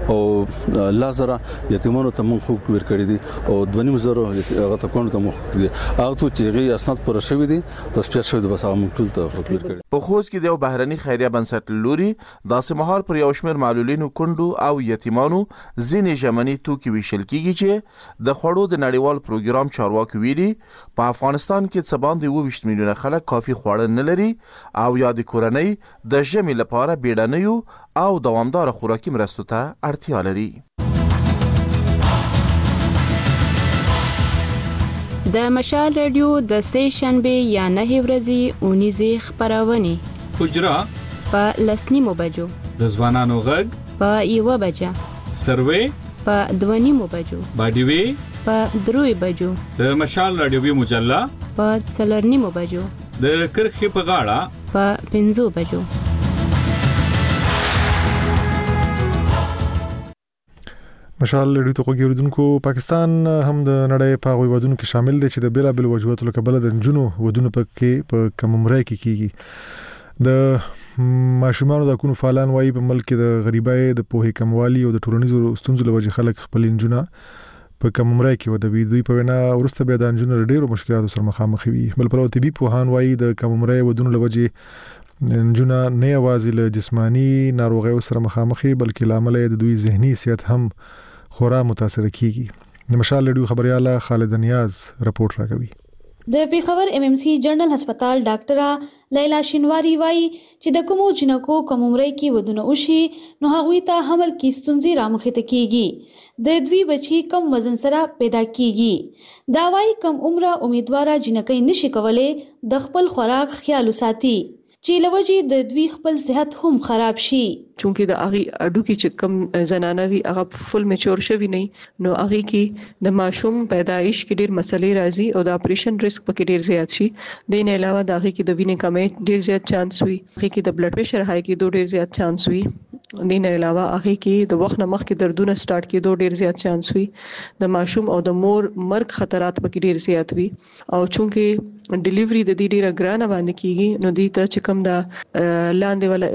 او لازره یتیمانو ته حقوق ورکړي دي او 2,500 هغه ته کوم ته حقوق دي. هغه چې غي اسناد پر شوی دي تصفیه شوی د بس هغه ټول ته حقوق ورکړي. په خوست کې د بهرني خیریه بنسټ لوري داسې مهال پر یو شمېر معلولینو، کونډو او یتیمانو ځینې ژمنې توکي ویشل کیږي چې د خوړو د نړیوال پروګرام چارواکي ویلي په افغانستان کې څه باندې 22 میلیونه خلک کافي خواړه نه لري او یا د کورنۍ د ژمي لپاره بیړنیو او دوامدار خوراکي مرستو ته اړتیا لري. د مشال رادیو د سې شنبه یا 9 ورځې اونیزه خبرونه حجرا په لسنیمو بجو، د ځوانانو غږ په 1 بجه، سروې په 2 بجو، باډیوي په 3 بجو، د مشال رادیوي مجله په 4 بجو، د کرخې په غاړه په 5 بجو. مشال ریډیو ته وګورئ. پاکستان هم د نړۍ په غوښتنو کې شامل دی چې د بیلابل وجوهاتو لکه بل د جنونو ودونه پکې په کم عمره کې کیږي. د ماشومانو د کونو فعالان وایي په ملک کې د غریبۍ، د پوهې کموالي او د ټولنیزو ستونزو له وجې خلک خپل انجونه په کم عمره کې ودوي. دوی په وینا ورسته بیا د انجونو ډېرو مشکلاتو سره مخامخ وي. بل پر طبي پوهان وایي د کم عمره ودونو له وجې انجونه نه یوازې له جسمانی ناروغیو سره مخامخ وي بلکې لامل د دوی ذهني صحت هم خورا متاثر کیږي. د مشال ریډیو خبرياله خالد نیاز رپورټ راکوي. د پیښور MMC جنرال هسپتال ډاکټره لیلا شینواری وایي چې د کومو جنکو کم عمرۍ کې ودونه وشي نو هغوی ته حمل کې ستونزې رامخته کیږي د دوی بچي کم وزن سره پیدا کیږي دا وایي کم عمره امیدواره جنکۍ نشي کولای د خپل خوراک خیال وساتي چې لوجې د دوی خپل صحت هم خراب شي چونکه د اغي اډو کې چې کم زنانه وي هغه فل میچور شوی نه نو اغي کې د ماشوم پیدایش کې ډېر مسلې راځي او د اپریشن ریسک پکې ډېر زیات شي د نه علاوه د اغي کې د وینې کمې ډېر زیات چانس وي اغي کې د بلډ پریشر هاي کې ډېر زیات چانس وي د نه علاوه اغي کې د وخت نه مخکې دردونه سٹارټ کې ډېر زیات چانس وي د ماشوم او د مور مرګ خطرات پکې ډېر زیات وي او چونکه ډیلیوري د دې ډیره ګرانه باندې کیږي نو دې ته چې کوم د لاندې ولا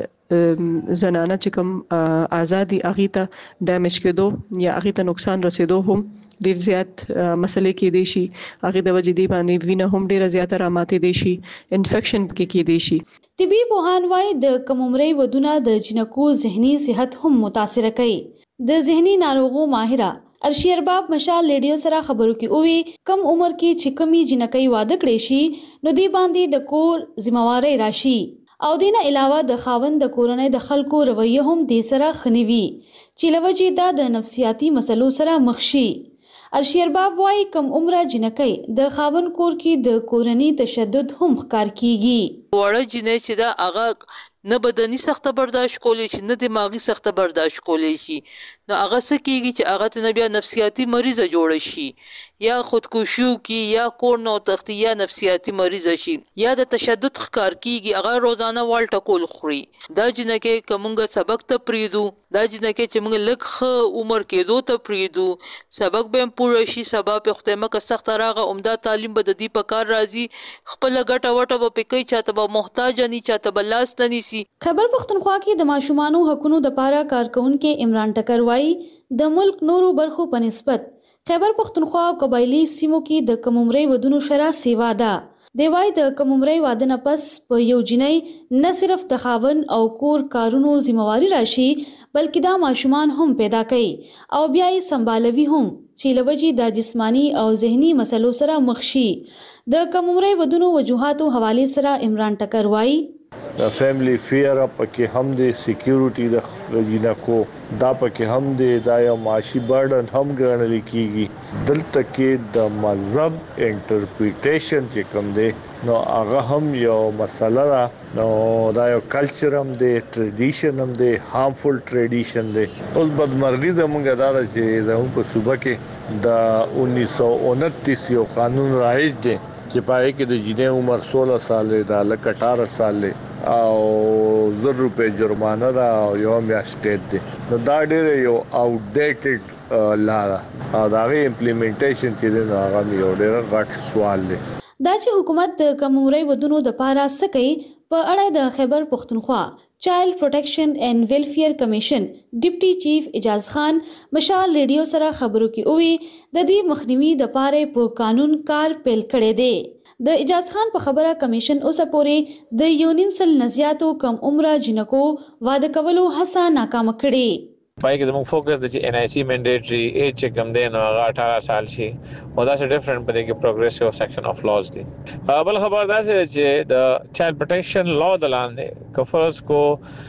زنانه چې کوم ازادي اغه ته ډیمیج کېدو یا اغه ته نقصان رسیدو هم ډیر زیات مسلې کې دي شي اغه د وجې دی باندې وینه هم ډیره زیات راماته دي شي انفیکشن کې دي شي طبي پوهان وايي د کم عمرۍ ودونه د جنکو ذهني صحت هم متاثر کوي د ذهني ناروغو ماهره ارشیرباب مشال لیډیو سره خبرو کې اووي کم عمر کې چې کمی جنکۍ واده کړي شي نو دی باندې د کور ذمہواری راشي او دینه علاوه د خاوند د کورنۍ د خلکو رویه هم د سره خنوي چې لوجې دا د نفسیاتي مسلو سره مخ شي ارشیرباب وايي کم عمره جنکۍ د خاوند کور کې د کورنۍ تشدد هم ښکار کیږي وړه جنې چې دا هغه نه بدني سخته برداشت کولی شي نه دماغي سخته برداشت کولی شي نو هغه څه کیږي چې هغه ته بیا نفسیاتي مریضه جوړ شي یا خودکشي کی یا کور نو تختی یا نفسیاتي مریضه شي یا د تشدد ښکار کیږي هغه روزانه والټه کول خوري دا جنکه کومه سبق ته پریدو دا جنکه چې موږ لږ عمر کېدو ته پریدو سبق به پوره شي سبا په ختمه که سخت راغه عمده تعلیم به د دې په کار راځي خپل ګټه وټه به پکې چاته به محتاج نه چاته بلاس نه نيسي خبر پختونخوا کې د ماشومانو حقوقو د پاره کارکونکو عمران ټکر وایي د ملک نورو برخو په نسبت خبر پختونخوا قبایلی سیمو کې د کم عمرۍ ودونو شرح سیوا ده دی وایي د کم عمرۍ واده نه پس په یو جنۍ نه صرف د خاوند او کور کارونو ذمہواری راشي بلکې دا ماشومان هم پیدا کوي او بیا یې سمبالوي هم چې لوجې د جسمانی او ذهني مسلو سره مخ شي د کم عمرۍ ودونو وجوهاتو حواله سره عمران ټکر وایي د فیملی فیر پکې هم د سکیورټي د جنکو دا پکې هم د یو معاشي برډن هم ګڼل کیږي دلته کې د مذهب انټرپریټیشن چې کوم دی نو هغه هم یو مسله ده نو دا یو کلچر هم دی ټریډیشن هم دی هارمفul ټریډیشن دی اوس بدمرغي زموږ دا چې زموږ په صوبه کې د 1929 یو قانون رایج دی چې پای کې د جنې عمر 16 سال دی د لک 18 سال دی او 1,000 روپے جرمانه دا او یو میاشت قید دی نو دا ډېر یو آوټ ډیټډ لا دا غي امپلیمنټیشن چې دی هغه یو ډېر غټ سوال دی دا چې حکومت د کم عمرۍ ودونو د پاره سکی په اړه د خیبر پختونخوا چایلډ پروټیکشن اینڈ ویلفیر کمیشن ډیپټي چیف اجاز خان مشال ریډیو سره خبرو کې اووي د دې مخنیوي د پاره په قانون کار پیل کړي دي د اجاز خان په خبره کمیشن اوسه پورې د یو نیم سل نزياتو کم عمره جنکو واده کولو هڅه ناکام کړي پای کې زموږ فوکس د چې NIC منډیټری ایج چې کم دی نو هغه 18 سال شي او دا څه ډیفرنٹ پدې کې پروګریسیو سیکشن اف لاز دی بل خبر دا چې د چایلډ پروټیکشن لا د لاندې کفرز کو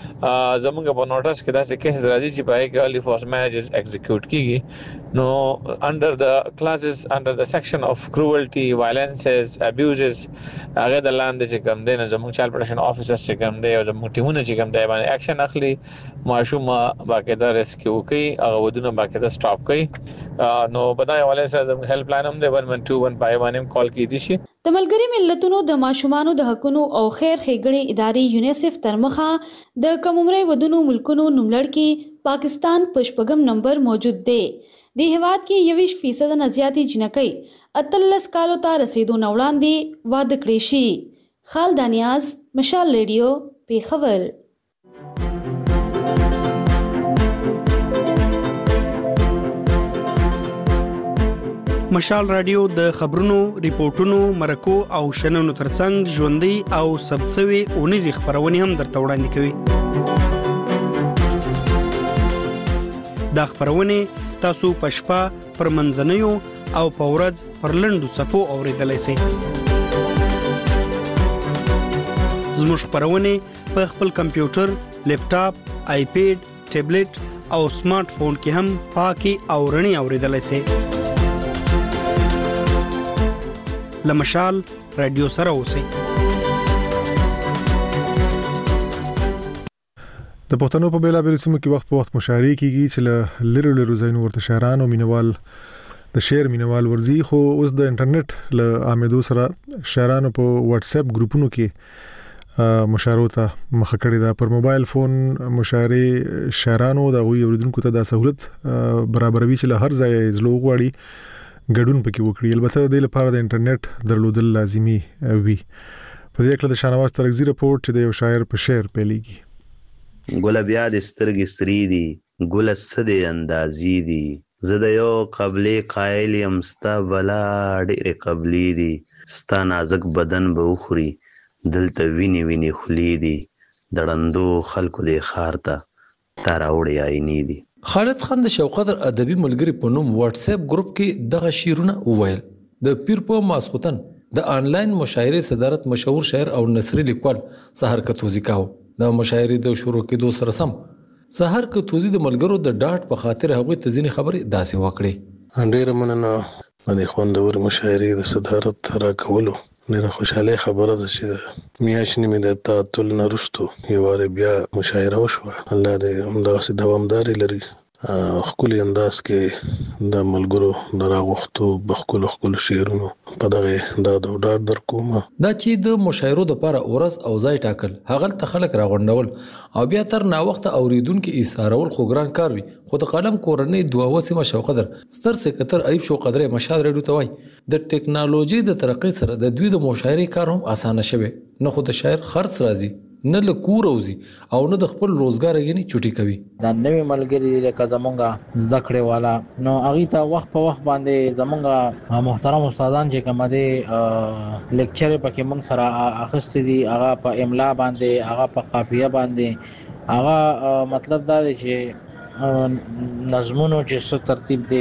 زموږ په نوټس کې دا څه کیسز راځي چې پای کې ارلی فورس مینیجرز ایگزیکیوټ کیږي نو انډر د کلاسز انډر د سیکشن اف کروولټي وایلنسز ابیوزز هغه د لاندې چې کم دی نو زموږ چایلډ پروټیکشن افیسرز چې کم دی او زموږ ټیمونه چې کم دی باندې اکشن اخلي ماشوم باقاعده ریسکیو کوي هغه ودونه باقاعده سټاپ کوي نو بدای حواله سره زموږ هیلپ لاین هم دی 1121 پای باندې کال کیدی شي د ملګری ملتونو د ماشومانو د حقوقو او خیر ښېګڼې ادارې یونیسف تر مخه د کم عمرۍ ودونو ملکونو نوملړ کې پاکستان په 8 نمبر موجود دی د هیواد کې 20% نه زیاتې جنکۍ 13 کالو ته رسیدو نه وړاندې واده کړې شي خالد نیاز مشال ریډیو پیښور مشال رادیو د خبرونو، ریپورتونو، مرکو او شننو ترڅنګ ژوندۍ او ثبتسوي اونیزي خبرونه هم درته وړاندې کوي. دا خبرونه تاسو په شپه پر منځنیو او په ورځ پر لنډو څپو اوریدلای شئ. زموږ خبرونه په خپل کمپیوټر، لیپټاپ، آیپیډ، ټابلیټ او سمارټ فون کې هم پاکي او رڼي اوریدلای شئ. لمشال رادیو سره اوسئ. د پښتنو په بیلابېلو سیمو کې وخت په وخت مشاعرې کیږي چې له لرو ځایونو ورته شاعران او مینوال د شعر مینوال ورزي. خو اوس د انټرنیټ له آمدو سره شاعرانو په واتس اپ ګروپونو کې مشاعرو ته مخه کړې ده. پر موبایل فون مشاعرې شاعرانو د غوي اوریدونکو ته د سہولت برابروي چې له هر ځای زلو غواړي ګډون پکې وکړي. البته د لپاره د انټرنیټ درلودل لازمي وي. په دې کې د شانواز ترغزي رپورت چې د یو شاعر په شعر پیلېږي. ګل بیا د سترګې سری دي، ګل ست د اندازي دي، زه د یو قبلې قائل یم ستا بلا ډېرې قبلې دي، ستا نازک بدن به وخوري دلته ویني ویني خولې دي، د ړندو خلکو دې ښار ته تا راوړې آینې دي. خالد خان د شوقدر ادبي ملګري په نوم واتس اپ ګروپ کې دغه شعرونه وویل. د پیر په ماسختن د آنلاین مشاعرې صدارت مشهور شاعر او نثري لیکوال سحر کتوزی کاو. د مشاعرې د شروع کېدو سره سم سحر کتوزی د ملګرو د ډاټ په خاطر هغه ته ځینې خبرې داسې وکړي. ډېر مننه د خوندور مشاعرې د صدارت راکولو. ډېره خوشاله خبره ده چې میاشتې مې د تعطل نه وروسته یو وار بیا مشاعره وشوه. الله دې همداسې دوامداري لري. ښکلي انداز کې د ملګرو د راغوښتو بخکلو شعرونو په دغه د ډاډ در کومه دا چې د مشاعرو د لپاره ورځ او ځای ټاکل هغه ته خلک راغونډول او بیا تر نا وخت اوریدونکو ایثارول خو ګران کار وي. خو د قلم کورنۍ دوه وسیمه شوقدر ستر سکتر ایب شوقدر مشال رډو ته وای د ټکنالوژي د ترقۍ سره د دوی د مشاعرې کار هم اسانه شوه. نه خو د شاعر خرڅ راځي، نه له کور اوزي او نه د خپل روزګار یې چټي کوي. دا نوې ملګری لکه زمونږه زده کړې والا نو هغه ته وخت په وخت باندې زمونږه محترم استادان چې کوم دي لیکچر پکې موږ سره اخستې دي، هغه په املا باندې، هغه په قافیه باندې، هغه مطلب دا دی چې نظمونو چې څه ترتیب دی،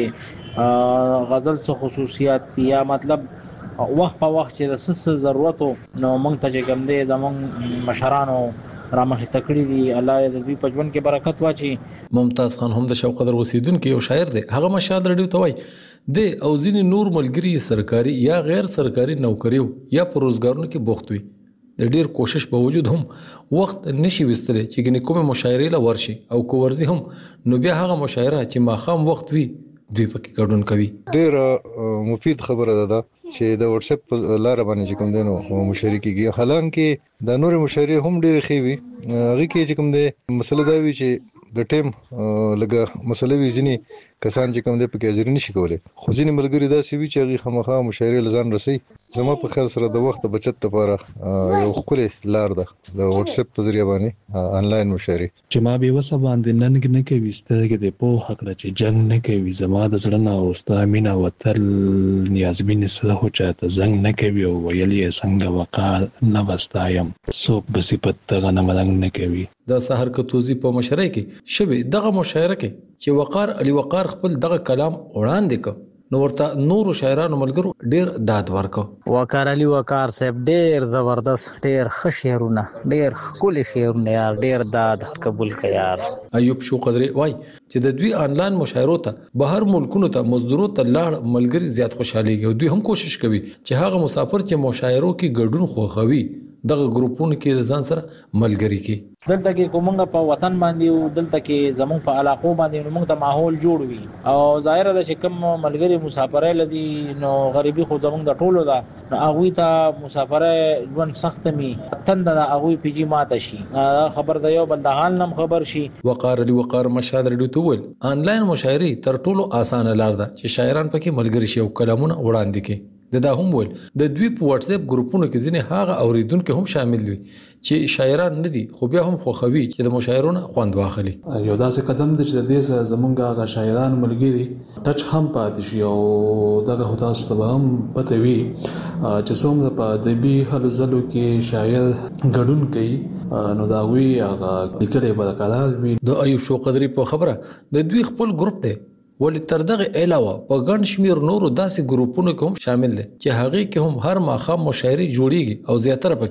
غزل څه خصوصیات یا مطلب وخت په وخت چې د څه ضرورتو نو موږ ته چې کوم دی زموږ مشرانو رامخې تکړی دي. الله دې دې په ژوند کې برکت واچي. ممتاز خان هم د شوقدر اوسیدونکو یو شاعر دی. هغه مشال رډیو ته وای د او ځینې نور ملګری سرکاري یا غیر سرکاري نوکریو یا په روزګارونو کې بوخت وي. د ډیر کوشش په وجود هم وخت نشي وستره چې ګنې کومه مشاعره لا ورشي او کو ورزي هم نو بیا هغه مشاعره چې ماخام وخت وي دوی پکې ګډون کوي. ډیر مفید خبره ده چې د واتس اپ لار باندې کوم دینو مشارکت کیږي. حالانکه د نور مشارکت هم ډیر خېوي هغه کې چې کوم دی مسله دا وی چې د ټیم لګه مسله وی ځنی کسان چې کوم دی په کې حاضر نشي کولای. خو ځینې ملګری دا سی وی چې هغه خامخا مشاعره لزان رسي. زما په خیر سره د وخت بچت لپاره یو خپل لار ده د واتس اپ په ذریعہ باندې آنلاین مشاعره چې ما به وسه باندې نن نه کوي ستګه د په حق چې جنگ نه کوي. زما د زړه نه اوستا مینا وتل نیازبین سره هو چاته زنګ نه کوي او ویلې څنګه وقا نه وستایم څوک به صفت ته نه ملنګ نه کوي. د سحر کتوزی په مشاعره کې شوه دغه مشاعره کې چې وقار علي وقار خپل دغه کلام وړاندې ک نو ورته نور شاعرانو ملګرو ډیر داد ورکو. وقار علي وقار صاحب ډیر زبردست، ډیر ښه شعرونه، ډیر ښکلي شعرونه یار، ډیر داد قبول کړه یار. ایوب شوقدر وای چې د دوی آنلاین مشاعرو ته بهر ملکونو ته مزدورو ته لاړ ملګری زیات خوشاليږي او دوی هم کوشش کوي چې هغه مسافر چې مشاعرو کې ګډون خوښوي دغه ګروپونو کې ځان سره ملګری کی. دلته کې کومنګ په وطن باندې او دلته کې زموږ په علاقو باندې موږ ته ماحول جوړ وي او ظاهر ده چې کوم ملګری مسافرای لذي نو غریبي خو زموږ د ټولو ده نو هغه ته مسافرای ژوند سخت می تند ده هغه پیجی ماته شي خبر ده یو بل د حال نم خبر شي. وقار علي وقار مشال رډو تول آنلاین مشاعري تر ټولو اسانه لار ده چې شاعران پکې ملګری شي او کلامونه وړاندې کړي. دا هم ول د دوی په واتس اپ ګروپونو کې ځینې هغه اوریدونکو هم شامل دي چې شاعران نه دي خو بیا هم خوخوي چې د مشاعرونو خوند واخلي. یو داسې قدم دی چې د دې زمونږه هغه شاعران ملګری ټچ هم پاتې شي او دغه هوتا ستوام پته وي چې څومره په ادبي هلو ځلو کې شاعر ګډون کوي نو دا وی هغه لیکلې برقرار وي. د ایوب شوقدري په خبره د دوی خپل ګروپ دی ولې تر دغه علاوه په ګڼ شمیر نورو داسې ګروپونو کې هم شامل دي چې هغه کې هم هر ماخام مشاعري جوړیږي او زیاتره پکې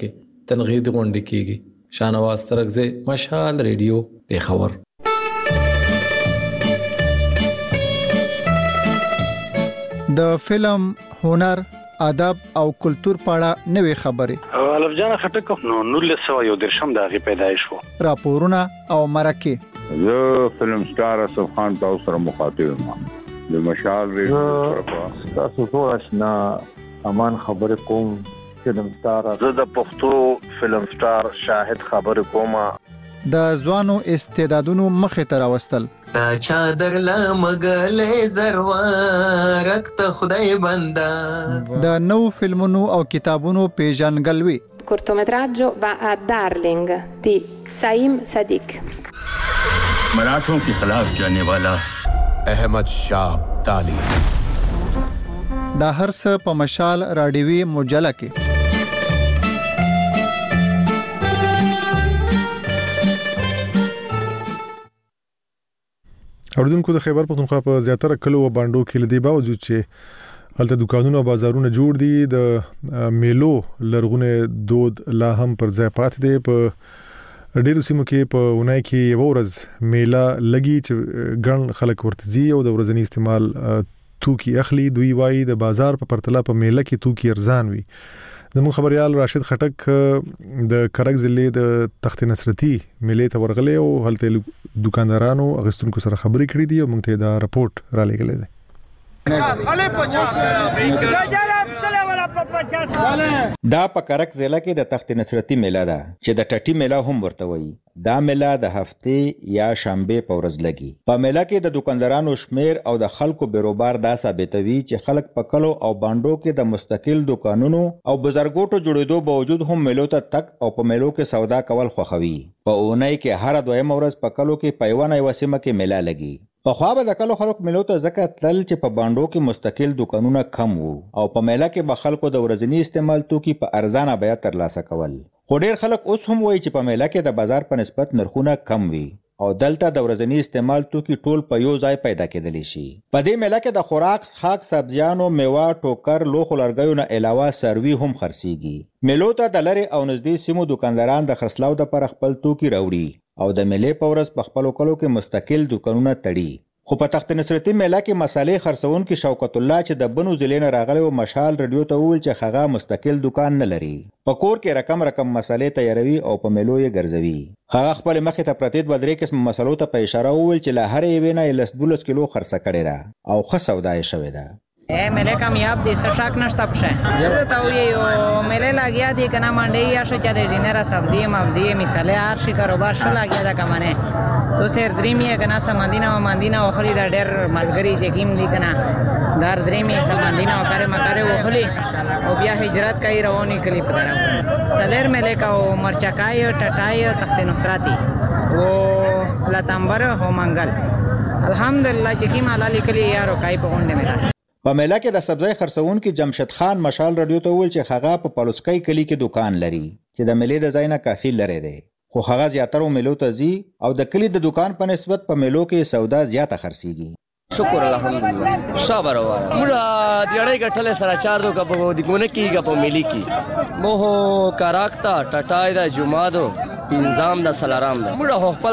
تنقید غونډه کیږي. شاهنواز ترکزی، مشال ریډیو، پیښور. د فلم، هنر، ادب او کلچر په اړه نوې خبرې. الف جان خټک نو 1913 د هغه پیدایش وو. راپورونه او مرکه. زه فلم سٹار اسف خان تاسو سره مخاطب یم. د مشال ریډیو تاسو ټول آشنا امان خبرې کوم. فلم سٹار زه د پښتو فلم سٹار شاهد خبرې کوم. د ځوانو استعدادونو مخې ته راوستل. تا چادر لا مګلې زروارک ته خدای بندا. د نو فلمونو او کتابونو پیژنګلوي. cortometraggio va a Darling di Saim Sadiq. मराठों के खिलाफ जाने वाला अहमद शाह अब्दाली. دا هر څه په مشال راډیوي مجله کې. اوردونکو د خیبر پختونخوا په زیاتره کلو او باندو کې لدی باوجود چې هلته دکانونه او بازارونه جوړ دي، د میلو لرغونه دود لا هم پر ځای پاتې دي. په ډیرو سیمو کې په اونۍ کې یو ورځ میله لګي چې ګڼ خلک ورته ځي او د ورځنی استعمال توکي اخلي. دوی وایي د بازار په پرتله په میله کې توکي ارزان وي. زموږ خبريال راشد خټک د کرک ضلع د تخت نصرتي میلې ته ورغلی او هلته دکاندارانو اغستونکو سره خبرې کړې دي او موږ ته دا رپورټ را لېږلی دی. دا په کرک ضلع کې د تخت نصرتي میله ده چې د ټټي میله هم ورته وایي. دا میله د هفتې یا شنبه په ورځ لګي. په میله کې د دکاندارانو شمیر او د خلکو بیروبار دا ثابتوي چې خلک په کلو او باندو کې د مستقل دکانونو او بازارګوټو جوړېدو باوجود هم میلو ته تک او په میلو کې سودا کول خوښوي. په اونۍ کې هر دویم ورځ په کلو کې په یوه نه سیمه کې میله لګي. په خوا به د کلو خلک میلو ته ځکه تلل چې په باندو کې مستقل دکانونه کم وو او په میله کې به خلکو د ورځني استعمال توکي په ارزانه بیه ترلاسه کول. خو ډېر خلک اوس هم وایي چې په میله کې د بازار په نسبت نرخونه کم وي او دلته د ورځني استعمال توکي ټول په یو ځای پیدا کېدلی شي. په دې میله کې د خوراک، خاک سبزیانو، میوه، ټوکر، لوښو لرګیو نه علاوه سروي هم خرڅېږي. میلو ته د لرې او نږدې سیمو دکانداران د خرڅلاو دپاره خپل توکي راوړي او د میلې په ورځ په خپلو کلو کې مستقل دکانونه تړي. خو په تخت نصرتي میله کې مسالې خرڅونکي شوکت الله چې د بنو ضلع نه راغلی و مشال ریډیو ته وویل چې هغه مستقل دکان نه لري. په کور کې رقم مسالې تیاروي او په میلو یې ګرځوي. هغه خپل مخې ته پرتې 2-3 قسم مسالو ته په اشاره وویل چې له هرې یوې نه 10-12 کیلو خرڅه کړې ده او ښه سودا یې شوې ده. میلے کامیاب دی سشاک نشتا پشه زه ته ویو میلے لاګیا دی کنه منډي یا شو چره ډینر سبزی مبزی مثاله هر شي کاروبار شو لاګیا دا کمنه تو سر دریمه کنه سمندینا او خرید ډېر ملګری چې کیم دی کنه دار دریمه سمندینا او کاره مکاره او خلی او بیا هجرت کوي رواني کلی پدارو سلر میلے کا او مرچکای ټټای تخت نصرتی او لتمبر هو منګل الحمدلله چې کیم حلال کلی یارو کای په غونډه میرا. په میله کې د سبزی خرڅونکي جمشید خان مشال رادیو ته وویل چې هغه په پالوسکۍ کلي کې دکان لري چې د میلې د ځای نه کافي لرې دی. خو هغه زیاتره میلو ته ځي او د کلي د دکان په نسبت په میلو کې سودا زیاته خرڅېږي. شکر الحمدلله صبر واره موږ دیړې غټلې سره چار دو کپ د ګونه کیږي په ملي کې مو کاراکتا ټټای دا جمعادو انظام د سلارام دا موږ خپل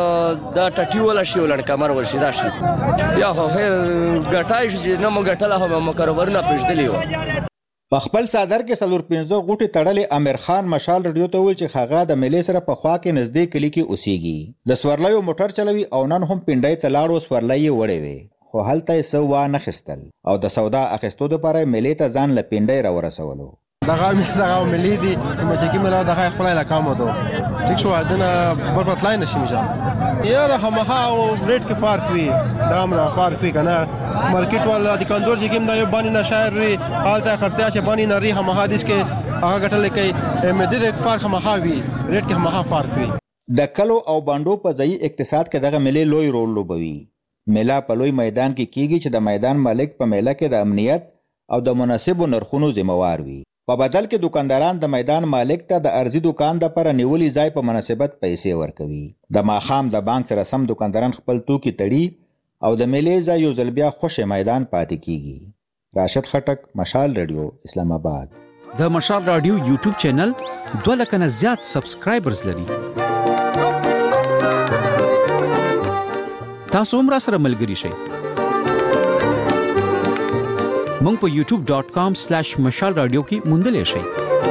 دا ټټي ولا شی ولن کمر ورشي دا شي بیا خو غټای چې نو موږ غټله هم کاروبارونه پېژدلی و. په خپل صدر کې 15 غوټي تړلې امیر خان مشال رادیو ته ویل چې هغه د میلې سره په خوا کې نږدې کلی کې اوسېږي. د سورلیو موټر چلوي او نن هم پنډای ته لاړو سورلۍ وړې وي خو هلته یې څه وانه خیستل او د سودا اخیستو دپاره میلې ته ځان له پنډۍ راورسولو. دغه ملي دي مچکی ملا دغه خپل علاقه مو دو ټیک شو دنه بربط لاین نشي مجا یاره همها او ریټ کې فرق وي دا مر فرق وي کنه مارکیټ والا دکاندار چې کوم دا یو باندې نشایر حالت خرڅه چې باندې نری همها دیس کې هغه غټل کې مده د فرق همها وي ریټ کې همها فرق وي. د کلو او باندو په ځای اقتصاد کې دغه ملي لوی رول لوبوي. میله په لوی میدان کې کیږي چې د میدان مالک په میله کې د امنیت او د مناسبو نرخونو ذمہوار وي. په بدل کې دکانداران د میدان مالک ته د ارزي دکان د پر نیولي ځای په مناسبت پیسې ورکوي. د ماخام د بانک سره سم دکانداران خپل توکي تړي او د میلې ځای یو ځل بیا خوشې میدان پاتې کیږي. راشد خټک، مشال ریډیو، اسلام آباد. د مشال رادیو یوټیوب چینل 2 لک نه زیات سبسکرایبرز لري. تاسو هم راسره ملګري شئ. مونږ په youtube.com/مشال رادیو کې موندلې شئ.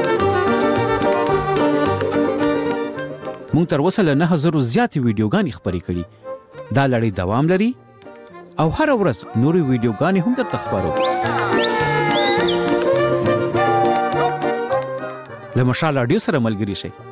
مونږ تر اوسه له 9000 زیاتې ویډیوګانې خپرې کړي. دا لړۍ دوام لري او هر ورځ نورې ویډیوګانې هم درته خپرو. له مشال رادیو سره ملګري شئ.